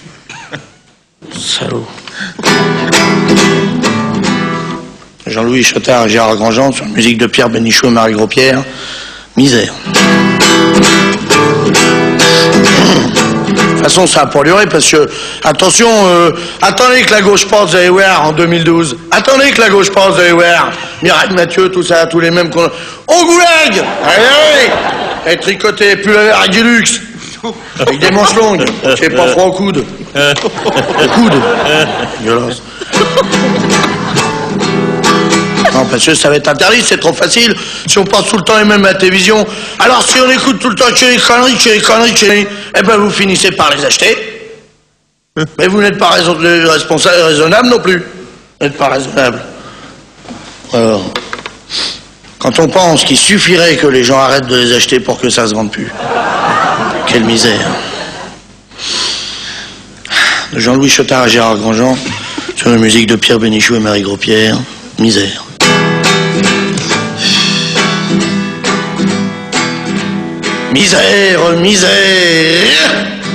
Salaud. Jean-Louis Chotard et Gérard Grandjean sur la musique de Pierre Bénichou et Marie Gros-Pierre. Misère. De toute façon, ça a pas duré parce que, attention, attendez que la gauche passe, vous allez voir, en 2012. Attendez que la gauche passe, vous allez voir. Mireille Mathieu, tout ça, tous les mêmes qu'on... Au goulag! Allez! Et tricoté, plus avec du luxe. Avec des manches longues. C'est pas froid au coude. Au coude. Violence. Non, parce que ça va être interdit, c'est trop facile. Si on passe tout le temps les mêmes à la télévision, alors si on écoute tout le temps que les conneries, eh ben vous finissez par les acheter. Mais vous n'êtes pas responsable et raisonnable non plus. Vous n'êtes pas raisonnable. Alors, quand on pense qu'il suffirait que les gens arrêtent de les acheter pour que ça se vende plus. Quelle misère. De Jean-Louis Chotard à Gérard Grandjean, sur la musique de Pierre Bénichou et Marie Gros-Pierre, misère. Misère.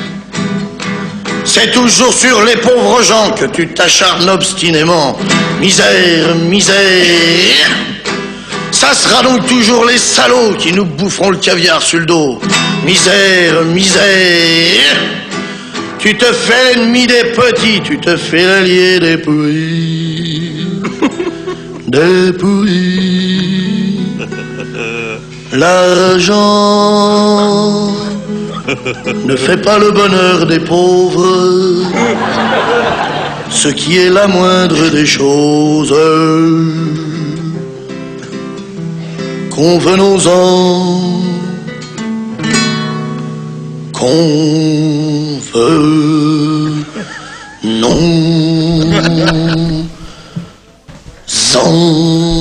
C'est toujours sur les pauvres gens que tu t'acharnes obstinément. Misère. Ça sera donc toujours les salauds qui nous boufferont le caviar sur le dos. Misère. Tu te fais l'ennemi des petits, tu te fais l'allié des pourris. Des pourris. L'argent ne fait pas le bonheur des pauvres, ce qui est la moindre des choses. Convenons-en, qu'on veut, non, sans